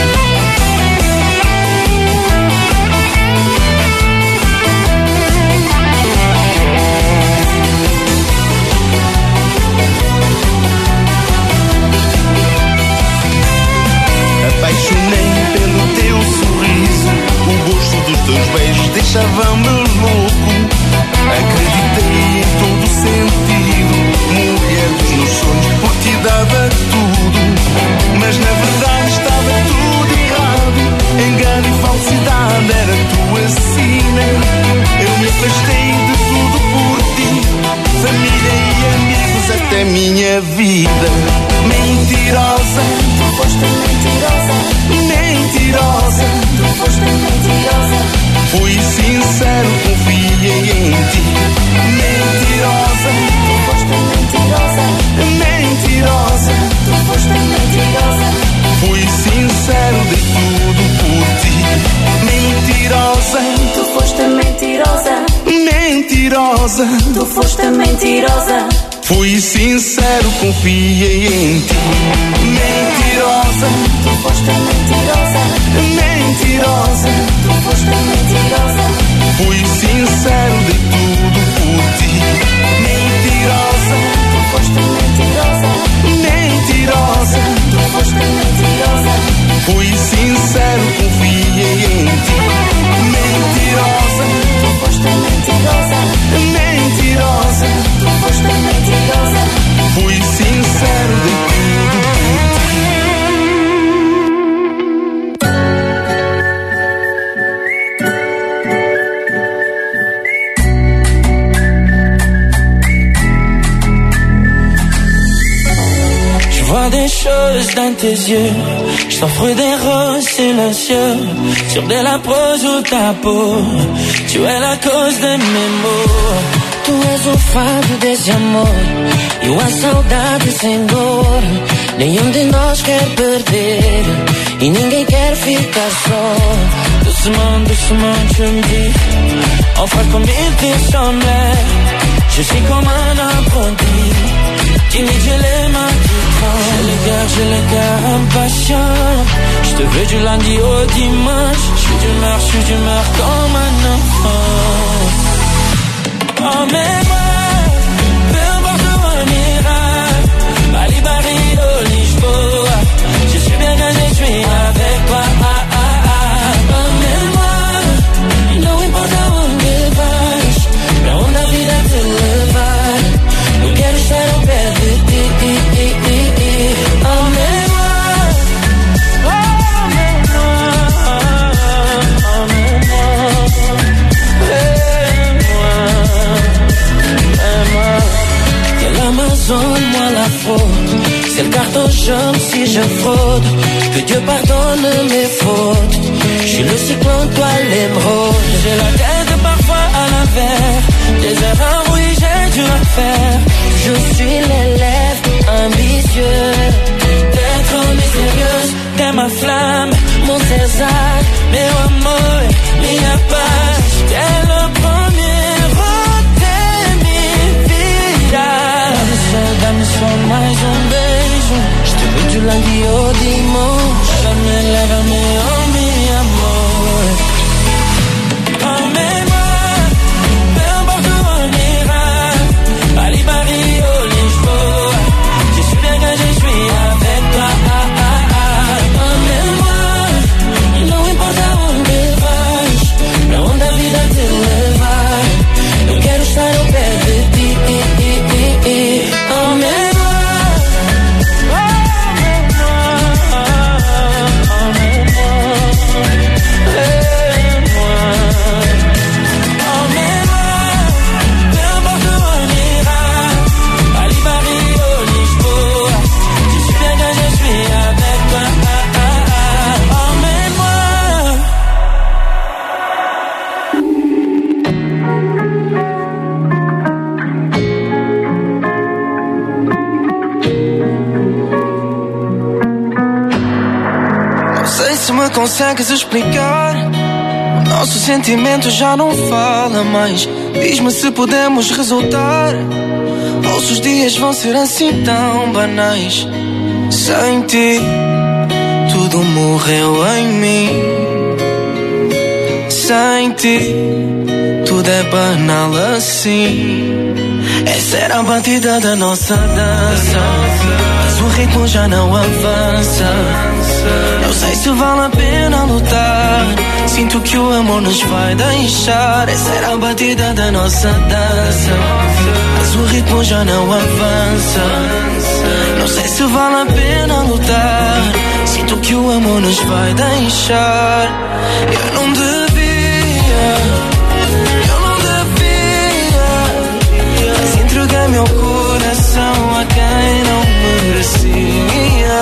Apaixonei pelo teu sorriso, o gosto dos teus beijos deixava-me louco. Acreditei em todo o sentido, mulher dos meus sonhos, por ti dava tudo. Mas na verdade estava tudo errado, engano e falsidade era tua sina. Eu me afastei de tudo por ti, família e amigos, até minha vida. Mentirosa, tu foste mentirosa. Mentirosa, tu foste mentirosa. Fui sincero, confiei em ti. Mentirosa, tu foste mentirosa. Mentirosa, tu foste mentirosa. Fui sincero, dei tudo por ti. Mentirosa, tu foste mentirosa. Mentirosa, tu foste mentirosa. Fui sincero, confiei em ti. Mentirosa, tu foste mentirosa. Mentirosa, tu foste mentirosa. Fui sincero, dei tudo por ti. Mentirosa, tu foste mentirosa. Mentirosa, tu foste mentirosa. Fui sincero, confiei em ti. Mentirosa, tu foste mentirosa. Mentirosa, tu foste mentirosa. Fui sincero, dei tudo por ti. vois des choses dans tes yeux. Je t'offre des roses silencieux sur de la prose ou ta peau. Tu es la cause de mes maux. Tu és o fado desse amor e a saudade sem dor. Nenhum de nós quer perder e ninguém quer ficar só. Doucement, doucement, tu me dis enfin comme il te semblait. Je suis comme un apprenti, timide, j'ai les mains qui tremblent. J'ai le cœur, j'ai le cœur impatient. Je te veux du lundi au dimanche. Je suis d'humeur, je suis d'humeur comme un enfant. Emmène-moi, peu importe où on ira. Bali, Paris, oh, Lisboa. Je suis bien quand je suis avec toi. Ah, ah, ah. Emmène-moi, não importa onde vais, pra onde a vida te levar. Eu quero estar ao pé de ti. Emmène-moi, L'Amazone, moi la faute. C'est le carton jaune si je fraude. Que Dieu pardonne mes fautes. Je suis le cyclone, toi l'émeraude. J'ai la tête parfois à l'envers. Des erreurs, oui, j'ai dû en faire. Je suis l'élève ambitieux. D'être mystérieuse, t'es ma flamme, mon César, meu amor, minha paz. T'es le premier dá-me só mais um beijo. Je te veux du lundi au dimanche. Lève-me, lève-me, oh mi amor. Emmène-moi, peu importe où on ira. Bali, Paris, oh, Lisboa. Je suis bien quand je suis avec toi. Ah, ah, ah. Emmène-moi, não importa onde vais, pra onde a vida te levar. Eu quero estar ao pé de ti. Consegues explicar? O nosso sentimento já não fala mais. Diz-me se podemos resultar, ou se os dias vão ser assim tão banais. Sem ti, tudo morreu em mim. Sem ti, tudo é banal assim. Essa era a batida da nossa dança, mas o ritmo já não avança. Não sei se vale a pena lutar. Sinto que o amor nos vai deixar. Essa era a batida da nossa dança, mas o ritmo já não avança. Não sei se vale a pena lutar. Sinto que o amor nos vai deixar. Eu não devia, eu não devia, mas entreguei meu coração a quem não merecia.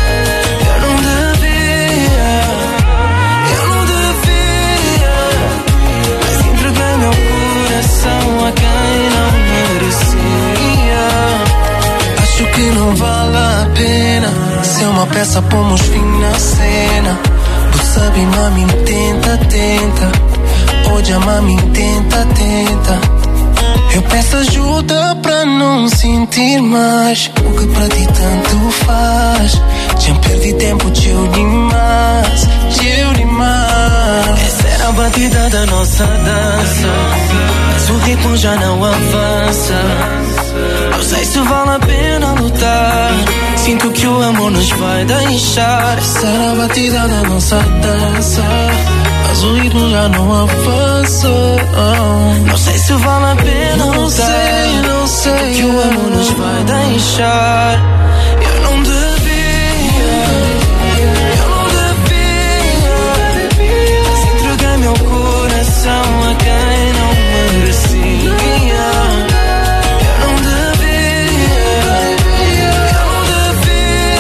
A quem não merecia. Acho que não vale a pena. Se é uma peça, pomos fim na cena. Tu sabe, mami, tenta, tenta. Hoje a mami, tenta, tenta. Eu peço ajuda pra não sentir mais o que pra ti tanto faz. Já perdi tempo, teu demais, teu demais. Essa era a batida da nossa dança, mas o ritmo já não avança. Não sei se vale a pena lutar. Sinto que o amor nos vai deixar. Essa era a batida da nossa dança, mas o ritmo já não avança. Não sei se vale a pena não lutar. Sei, não sei que o amor nos vai deixar. Eu não devia, eu não devia, mas entreguei meu coração a quem não merecia. Eu não devia, eu não devia,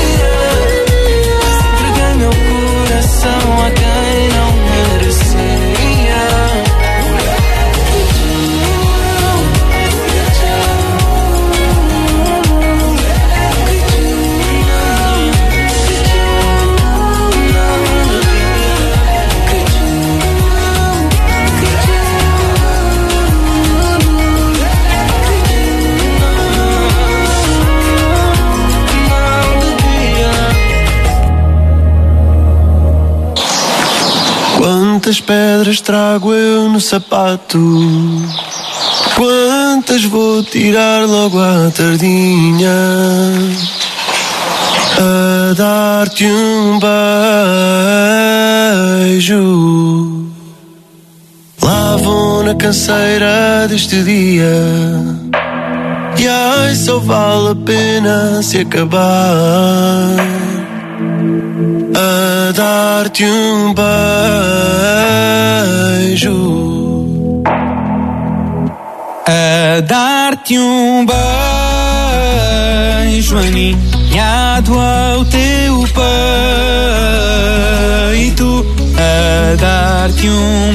Quantas pedras trago eu no sapato? Quantas vou tirar logo à tardinha? A dar-te um beijo. Lá vou na canseira deste dia. E ai, só vale a pena se acabar. A dar-te um beijo. A dar-te um beijo aninhado ao teu peito. A dar-te um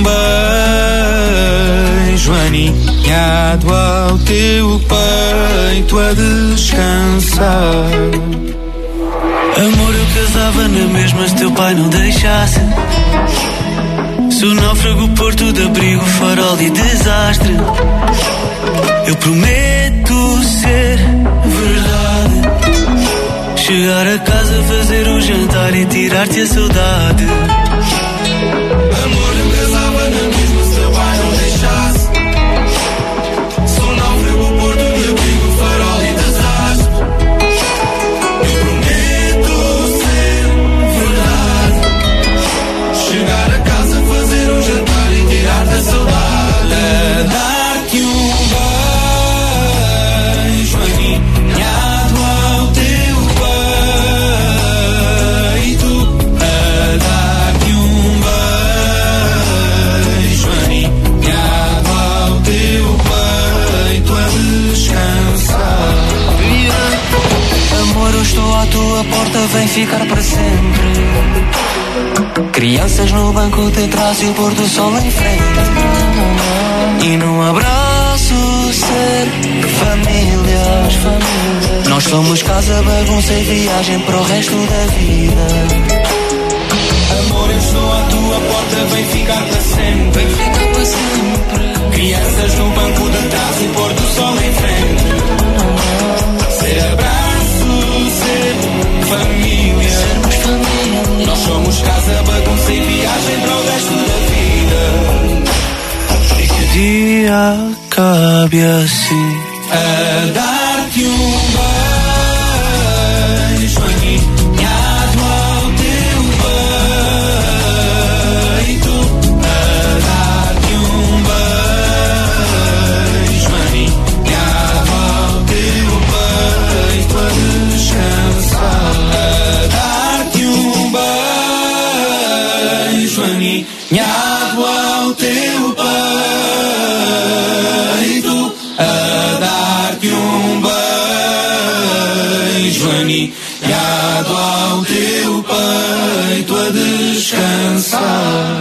beijo aninhado ao teu peito a descansar. Amor, eu casava na mesma se teu pai não deixasse. Se o náufrago porto de abrigo, farol e desastre. Eu prometo ser verdade. Chegar a casa, fazer o jantar e tirar-te a saudade. Amor, eu casava na mesma se teu pai não deixasse. Se o náufrago porto de abrigo, farol e desastre. Eu prometo ser verdade. Chegar a casa, fazer um jantar e tirar-te a saudade. A dar-te um beijo aninhado ao teu peito. A dar-te um beijo aninhado ao teu peito a descansar. Amor, eu estou à tua porta, vem ficar para sempre. Crianças no banco de trás e o pôr do sol em frente. E num abraço ser família. Nós somos casa, bagunça e viagem para o resto da vida. Amor, eu estou à tua porta, vem ficar para sempre. Vem ficar para sempre. Crianças no banco de trás e pôr do sol em frente. Ser abraço, ser família. Sermos família. Nós somos casa, bagunça e viagem para o resto da vida. E que o dia acabe assim. A dar-te um beijo aninhado ao teu peito. A dar-te um beijo aninhado ao teu peito a descansar. A dar-te um beijo aninhado ao teu peito. A dar-te um beijo aninhado ao teu peito a descansar.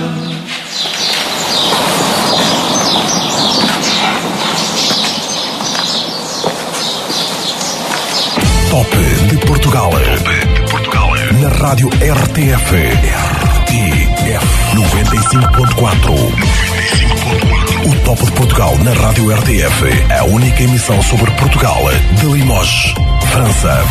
Top de Portugal. Top de Portugal. Na rádio R T F. R T F noventa e cinco ponto quatro. O Top de Portugal na rádio R T F. A única emissão sobre Portugal, de Limoges, França.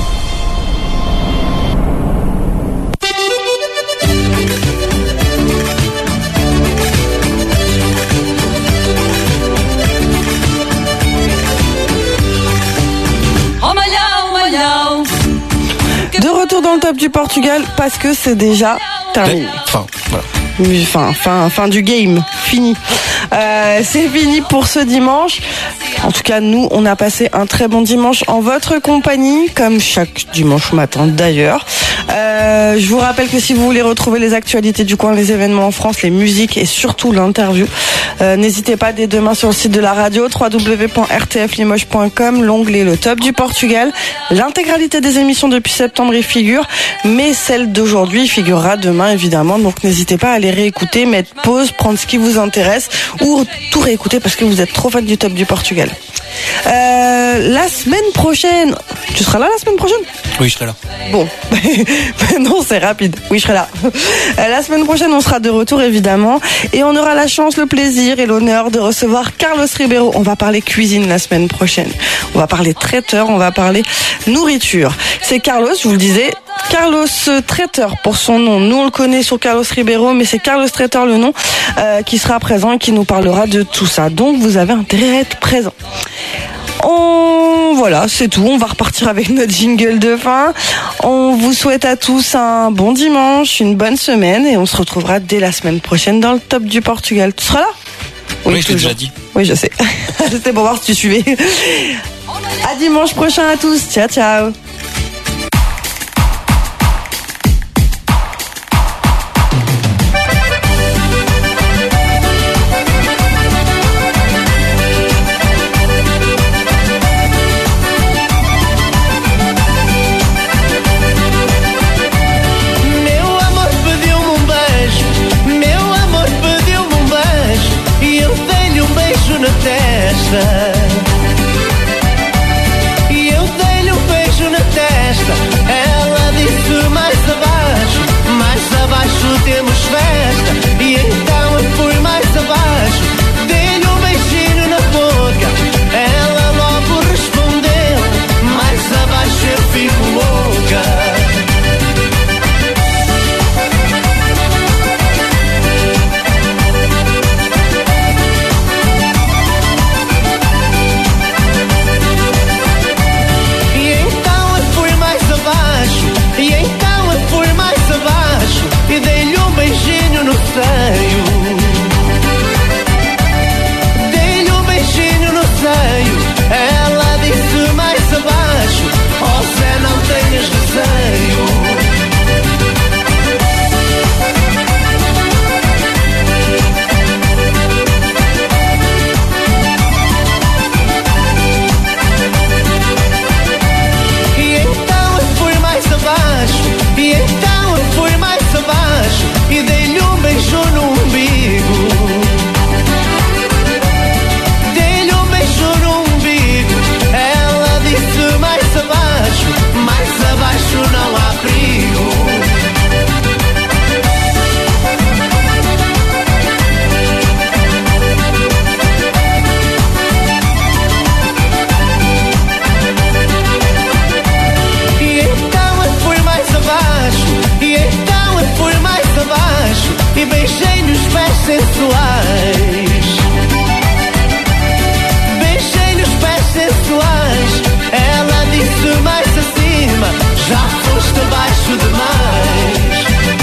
De retour dans le top du Portugal parce que c'est déjà terminé. Enfin, voilà. Fin, fin, fin du game, fini. Euh, c'est fini pour ce dimanche. En tout cas, nous, on a passé un très bon dimanche en votre compagnie, comme chaque dimanche matin d'ailleurs. Euh, je vous rappelle que si vous voulez retrouver les actualités du coin, les événements en France, les musiques et surtout l'interview, euh, n'hésitez pas dès demain sur le site de la radio w w w point r t f limoges point com, l'onglet Le Top du Portugal. L'intégralité des émissions depuis septembre y figure, mais celle d'aujourd'hui figurera demain évidemment. Donc n'hésitez pas à aller réécouter, mettre pause, prendre ce qui vous intéresse ou tout réécouter parce que vous êtes trop fan du Top du Portugal. Euh, la semaine prochaine, tu seras là la semaine prochaine ? Oui, je serai là. Bon, non, c'est rapide. Oui, je serai là. Euh, la semaine prochaine, on sera de retour évidemment et on aura la chance, le plaisir et l'honneur de recevoir Carlos Ribeiro. On va parler cuisine la semaine prochaine. On va parler traiteur, on va parler nourriture. C'est Carlos, je vous le disais, Carlos Traiteur pour son nom. Nous on le connaît sur Carlos Ribeiro, mais c'est Carlos Traiteur le nom euh, qui sera présent et qui nous parlera de tout ça. Donc vous avez intérêt à être présent. On... Voilà, c'est tout. On va repartir avec notre jingle de fin. On vous souhaite à tous un bon dimanche, une bonne semaine et on se retrouvera dès la semaine prochaine dans le Top du Portugal. Tu seras là ? Oui, oui je l'ai déjà dit. Oui, je sais. C'était pour voir si tu suivais. À dimanche prochain à tous. Ciao, ciao. E eu dei-lhe um beijo na testa. Ela disse mais abaixo, mais abaixo temos festa. E então eu fui mais abaixo, dei-lhe um beijinho na boca. Ela logo respondeu, mais abaixo eu fico louca. E dei-lhe um beijinho no seio. Dei-lhe um beijinho no seio. Ela disse mais abaixo, oh Zé, não tenhas receio. E então eu fui mais abaixo. E então eu fui mais abaixo e dei-lhe um beijo no umbigo. Dei-lhe um beijo no umbigo. Ela disse mais abaixo, mais abaixo não há perigo. E então eu fui mais abaixo. E então eu fui mais abaixo e beijei-lhe os pés sensuais. Beijei-lhe os pés sensuais. Ela disse mais acima, já foste abaixo demais.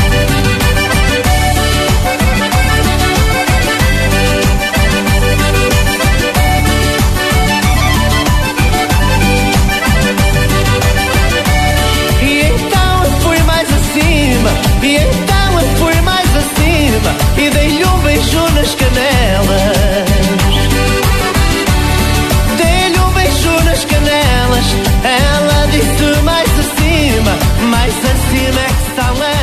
E então eu fui mais acima. E então eu fui mais acima e dei-lhe um beijo nas canelas. Dei-lhe um beijo nas canelas. Ela disse mais acima, mais acima é que está lá.